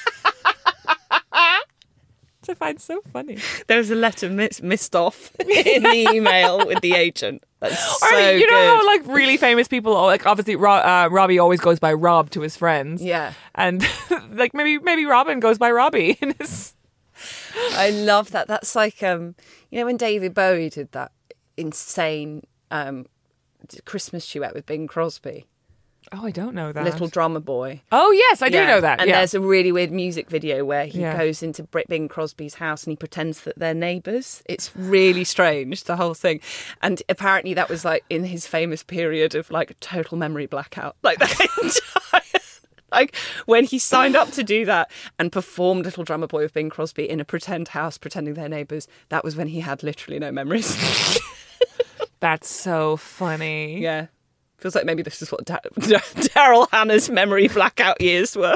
Which I find so funny. There was a letter miss- missed off in the email with the agent. That's Or, so I mean, you good. know how like really famous people, like obviously Ro- uh, Robbie always goes by Rob to his friends. Yeah. And like maybe maybe Robin goes by Robbie in his... I love that. That's like, um, you know, when David Bowie did that insane um, Christmas duet with Bing Crosby, Oh, I don't know that. Little Drummer Boy. Oh, yes, I do Yeah. know that. And yeah. there's a really weird music video where he Yeah. goes into Br- Bing Crosby's house and he pretends that they're neighbours. It's really strange, the whole thing. And apparently that was like in his famous period of like total memory blackout. Like the entire... Like when he signed up to do that and performed Little Drummer Boy with Bing Crosby in a pretend house, pretending they're neighbours, that was when he had literally no memories. That's so funny. Yeah. Feels like maybe this is what da- Daryl Hannah's memory blackout years were.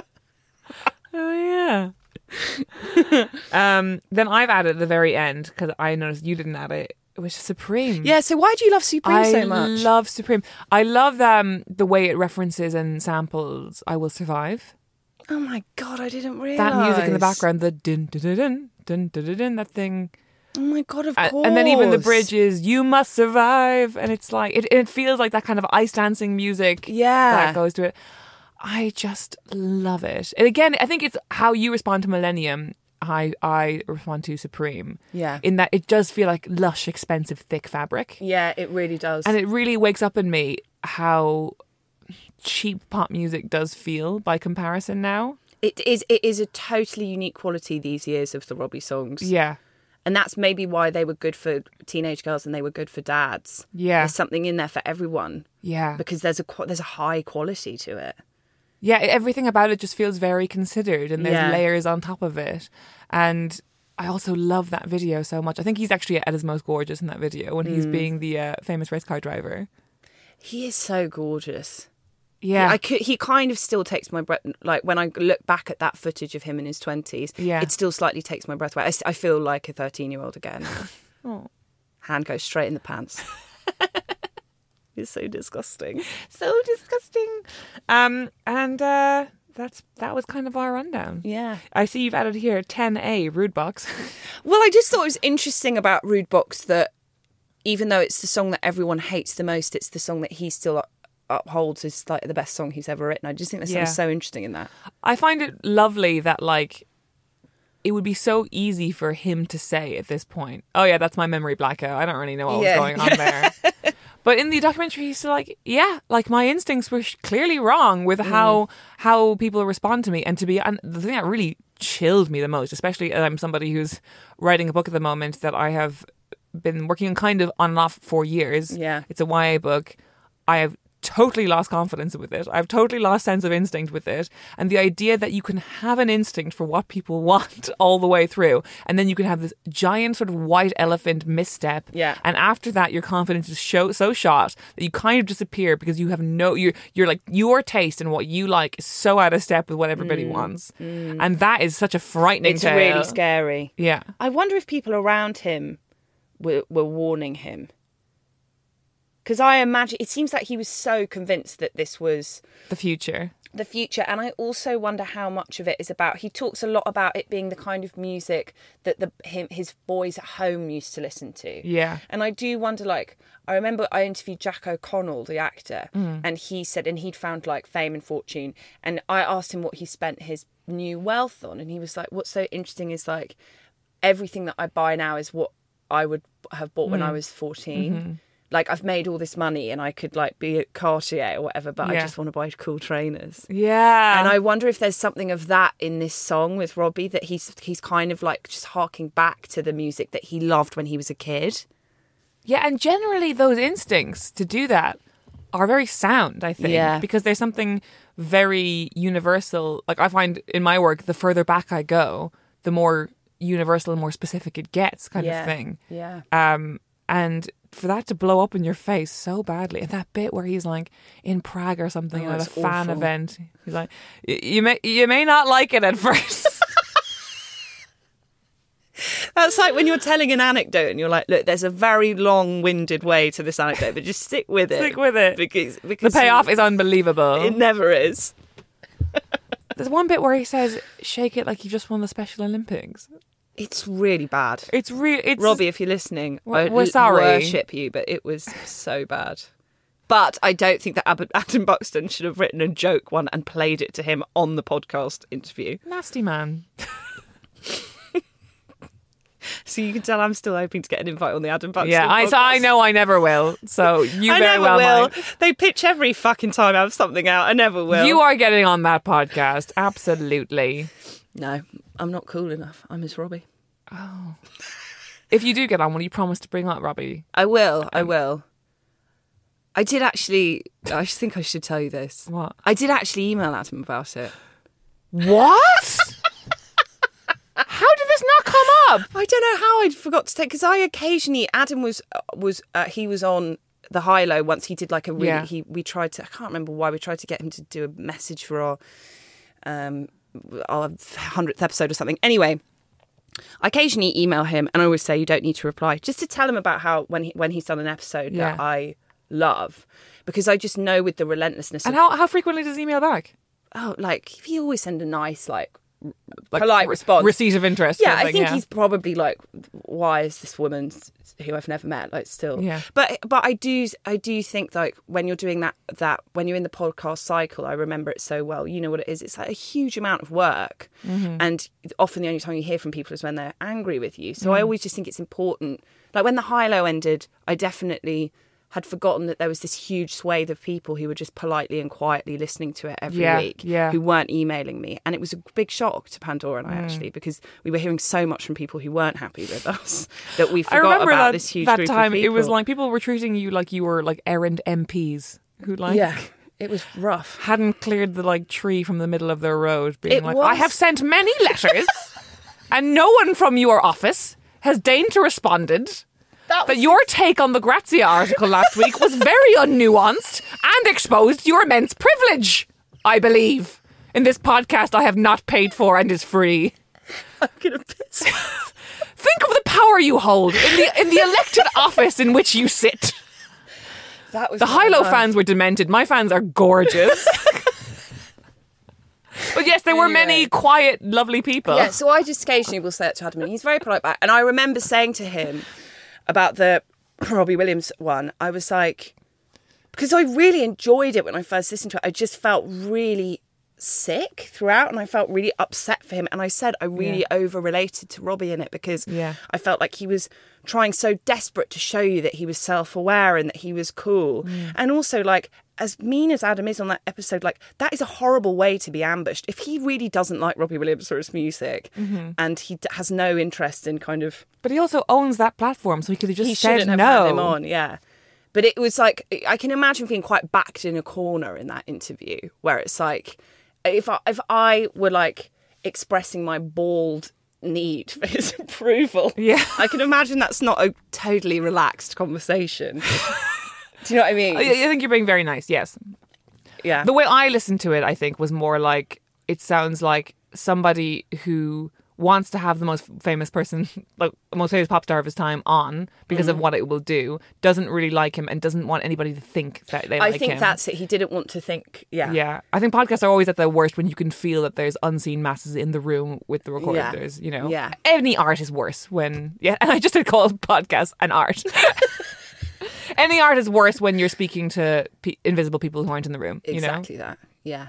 Oh, yeah. um, then I've added at the very end, because I noticed you didn't add it, it was Supreme. Yeah, so why do you love Supreme I so much? love Supreme. I love um, the way it references and samples I Will Survive. Oh my God, I didn't realise. That music in the background, the dun dun dun dun dun dun dun, dun that thing. Oh my God, of Uh, course. and then even the bridge is "You Must Survive," and it's like it. It feels like that kind of ice dancing music. Yeah. that goes to it. I just love it. And again, I think it's how you respond to Millennium. I I respond to Supreme. Yeah. in that it does feel like lush, expensive, thick fabric, Yeah, it really does. and it really wakes up in me how cheap pop music does feel by comparison now. It is it is a totally unique quality these years of the Robbie songs. Yeah. And that's maybe why they were good for teenage girls and they were good for dads. Yeah. There's something in there for everyone Yeah. because there's a qu- there's a high quality to it. Yeah, everything about it just feels very considered, and there's Yeah. layers on top of it. And I also love that video so much. I think he's actually at his most gorgeous in that video when Mm. he's being the uh, famous race car driver. He is so gorgeous. Yeah. I could, he kind of still takes my breath. Like when I look back at that footage of him in his twenties, Yeah. it still slightly takes my breath away. I, s- I feel like a thirteen-year-old again. Oh. Hand goes straight in the pants. It's so disgusting. So disgusting. Um, and uh, that's that was kind of our rundown. Yeah. I see you've added here ten A, Rude Box. Well, I just thought it was interesting about Rude Box that even though it's the song that everyone hates the most, it's the song that he still up- upholds as like the best song he's ever written. I just think there's Yeah. something so interesting in that. I find it lovely that, like, it would be so easy for him to say at this point, oh yeah, that's my memory blackout. I don't really know what Yeah. was going on there. But in the documentary, he's like, yeah, like my instincts were sh- clearly wrong with how how people respond to me. And to be, and the thing that really chilled me the most, especially as I'm somebody who's writing a book at the moment that I have been working on kind of on and off for years. Yeah. It's a Y A book. I have totally lost confidence with it. I've totally lost sense of instinct with it. And the idea that you can have an instinct for what people want all the way through, and then you can have this giant sort of white elephant misstep. Yeah. And after that, your confidence is show, so shot that you kind of disappear because you have no, you're, you're like, your taste and what you like is so out of step with what everybody wants. And that is such a frightening It's tale. really scary. Yeah. I wonder if people around him were, were warning him. Because I imagine, it seems like he was so convinced that this was The future. the future. And I also wonder how much of it is about, he talks a lot about it being the kind of music that the him his boys at home used to listen to. Yeah. And I do wonder, like, I remember I interviewed Jack O'Connell, the actor, Mm. and he said, and he'd found like fame and fortune. And I asked him what he spent his new wealth on. And he was like, what's so interesting is like, everything that I buy now is what I would have bought when Mm. I was fourteen. Mm-hmm. Like, I've made all this money and I could like be at Cartier or whatever, but I Yeah. just want to buy cool trainers. Yeah. And I wonder if there's something of that in this song with Robbie, that he's he's kind of like just harking back to the music that he loved when he was a kid. Yeah, and generally those instincts to do that are very sound, I think. Yeah. Because there's something very universal. Like, I find in my work, the further back I go, the more universal and more specific it gets, kind Yeah. of thing. Yeah. Um, and for that to blow up in your face so badly, and that bit where he's like in Prague or something Oh, at a it's fan awful. event, he's like, "Y- "You may you may not like it at first." That's like when you're telling an anecdote and you're like, look, there's a very long-winded way to this anecdote, but just stick with it. Stick with it. Because, The because payoff is unbelievable. It never is. There's one bit where he says, "Shake it like you just won the Special Olympics." It's really bad. It's real. It's Robbie, if you're listening, We're- I we're l- sorry. worship you, but it was so bad. But I don't think that Ab- Adam Buxton should have written a joke one and played it to him on the podcast interview. nasty man. So you can tell I'm still hoping to get an invite on the Adam Buxton Yeah, I, podcast. so I know I never will. So you I very never well will. might. They pitch every fucking time I have something out. I never will. You are getting on that podcast, absolutely. No, I'm not cool enough. I miss Robbie. If you do get on, will you promise to bring up Robbie? I will. I will. I did actually. I think I should tell you this. What? I did actually email Adam about it. What? How did this not come up? I don't know how I forgot to take, because I occasionally Adam was was uh, he was on the high low once. He did like a really Yeah. he we tried to I can't remember why we tried to get him to do a message for our um our hundredth episode or something. Anyway, I occasionally email him and I always say you don't need to reply, just to tell him about how when he when he's done an episode Yeah. that I love, because I just know with the relentlessness And of, how, how frequently does he email back? oh like he always send a nice like Like, polite re- response. Receipt of interest. Yeah, kind of I thing, think yeah. he's probably like, why is this woman who I've never met like still? Yeah. But but I do I do think like when you're doing that that when you're in the podcast cycle, I remember it so well. You know what it is? It's like a huge amount of work, Mm-hmm. and often the only time you hear from people is when they're angry with you. So I Mm. always just think it's important. Like when the high low ended, I definitely had forgotten that there was this huge swathe of people who were just politely and quietly listening to it every Yeah, week, yeah. who weren't emailing me. And it was a big shock to Pandora Mm. and I, actually, because we were hearing so much from people who weren't happy with us that we I forgot remember about that, this huge that group time. of people. It was like people were treating you like you were like errand M Ps who like yeah, it was rough. hadn't cleared the like tree from the middle of their road, being It like, was. "I have sent many letters, and no one from your office has deigned to responded." That But your take on the Grazia article last week was very unnuanced and exposed your immense privilege, I believe, in this podcast I have not paid for and is free. I'm going to piss. Think of the power you hold in the in the elected office in which you sit. That was the Hilo fans were demented. My fans are gorgeous. But yes, there were Anyway. many quiet, lovely people. Yeah, so I just occasionally will say it to Adam, and he's very polite back. And I remember saying to him about the Robbie Williams one, I was like, because I really enjoyed it when I first listened to it, I just felt really sick throughout, and I felt really upset for him. And I said I really Yeah. over-related to Robbie in it because Yeah. I felt like he was trying so desperate to show you that he was self-aware and that he was cool. And also, like, as mean as Adam is on that episode, like, that is a horrible way to be ambushed. If he really doesn't like Robbie Williams or his music, and he d- has no interest in kind of... But he also owns that platform, so he could have just He said shouldn't have no. had him on, yeah. But it was like, I can imagine feeling quite backed in a corner in that interview, where it's like, if I, if I were like expressing my bald need for his approval, Yeah. I can imagine that's not a totally relaxed conversation. Do you know what I mean? I I think you're being very nice, yes. Yeah. The way I listened to it, I think, was more like, it sounds like somebody who wants to have the most famous person, like the most famous pop star of his time on because of what it will do, doesn't really like him and doesn't want anybody to think that they I like think him. that's it. He didn't want to think, yeah. Yeah. I think podcasts are always at their worst when you can feel that there's unseen masses in the room with the recorders, you know? Yeah. Any art is worse when, yeah, and I just did call podcasts an art. Any art is worse when you're speaking to pe- invisible people who aren't in the room, you know? Exactly that, yeah.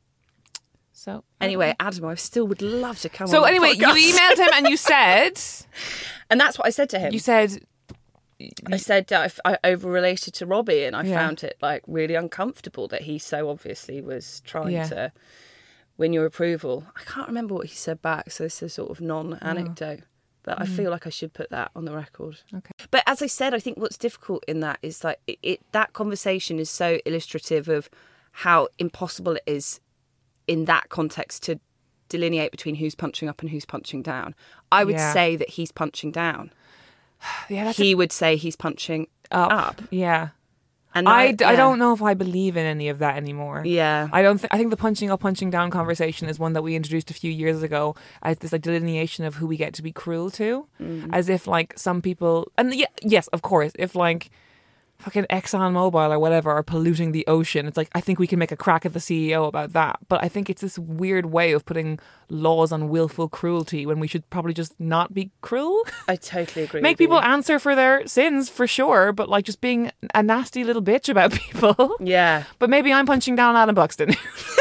So Anyway, Adam, I still would love to come So on the anyway, you podcast. emailed him and you said, And that's what I said to him. you said, I said uh, if I over-related to Robbie, and I Yeah. found it like really uncomfortable that he so obviously was trying Yeah. to win your approval. I can't remember what he said back, so this is sort of non-anecdote. But I feel like I should put that on the record. Okay. But as I said, I think what's difficult in that is like it, it that conversation is so illustrative of how impossible it is in that context to delineate between who's punching up and who's punching down. I would Yeah. say that he's punching down. yeah, that's He would say he's punching up. up. Yeah. And I, now- I yeah. don't know if I believe in any of that anymore. Yeah. I don't. Th- I think the punching up, punching down conversation is one that we introduced a few years ago as this like delineation of who we get to be cruel to, Mm. as if like some people, and yeah, yes, of course, if like fucking ExxonMobil or whatever are polluting the ocean, it's like I think we can make a crack at the C E O about that. But I think it's this weird way of putting laws on willful cruelty when we should probably just not be cruel. I totally agree. Make with you. people answer for their sins for sure, but like just being a nasty little bitch about people. Yeah. But maybe I'm punching down Adam Buxton.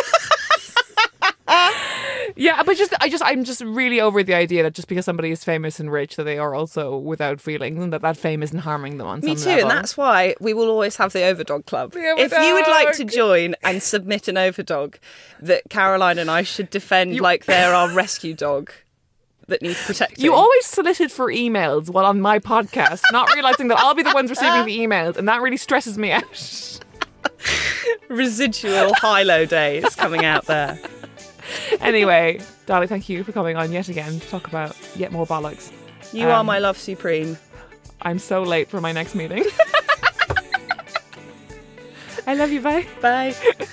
Yeah, but just I just I'm just really over the idea that just because somebody is famous and rich that they are also without feelings and that that fame isn't harming them on Me some too, level. and that's why we will always have the Overdog Club. The If you would like to Overdog. join and submit an Overdog that Caroline and I should defend like they're our rescue dog that needs protecting. You always solicit for emails while on my podcast, not realizing that I'll be the ones receiving the emails, and that really stresses me out. residual high-low days coming out there. Anyway, Dolly, thank you for coming on yet again to talk about yet more bollocks. You are Um, my love supreme. I'm so late for my next meeting. I love you, bye. Bye.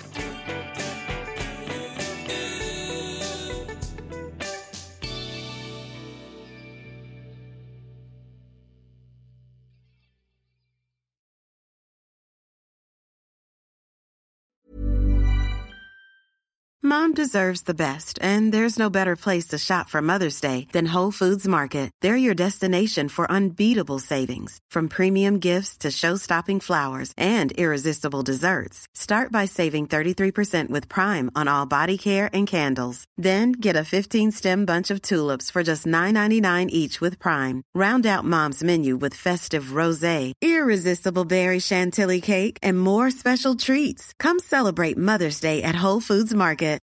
Mom deserves the best, and there's no better place to shop for Mother's Day than Whole Foods Market. They're your destination for unbeatable savings, from premium gifts to show-stopping flowers and irresistible desserts. Start by saving thirty-three percent with Prime on all body care and candles. Then get a fifteen-stem bunch of tulips for just nine ninety-nine each with Prime. Round out Mom's menu with festive rosé, irresistible berry chantilly cake, and more special treats. Come celebrate Mother's Day at Whole Foods Market.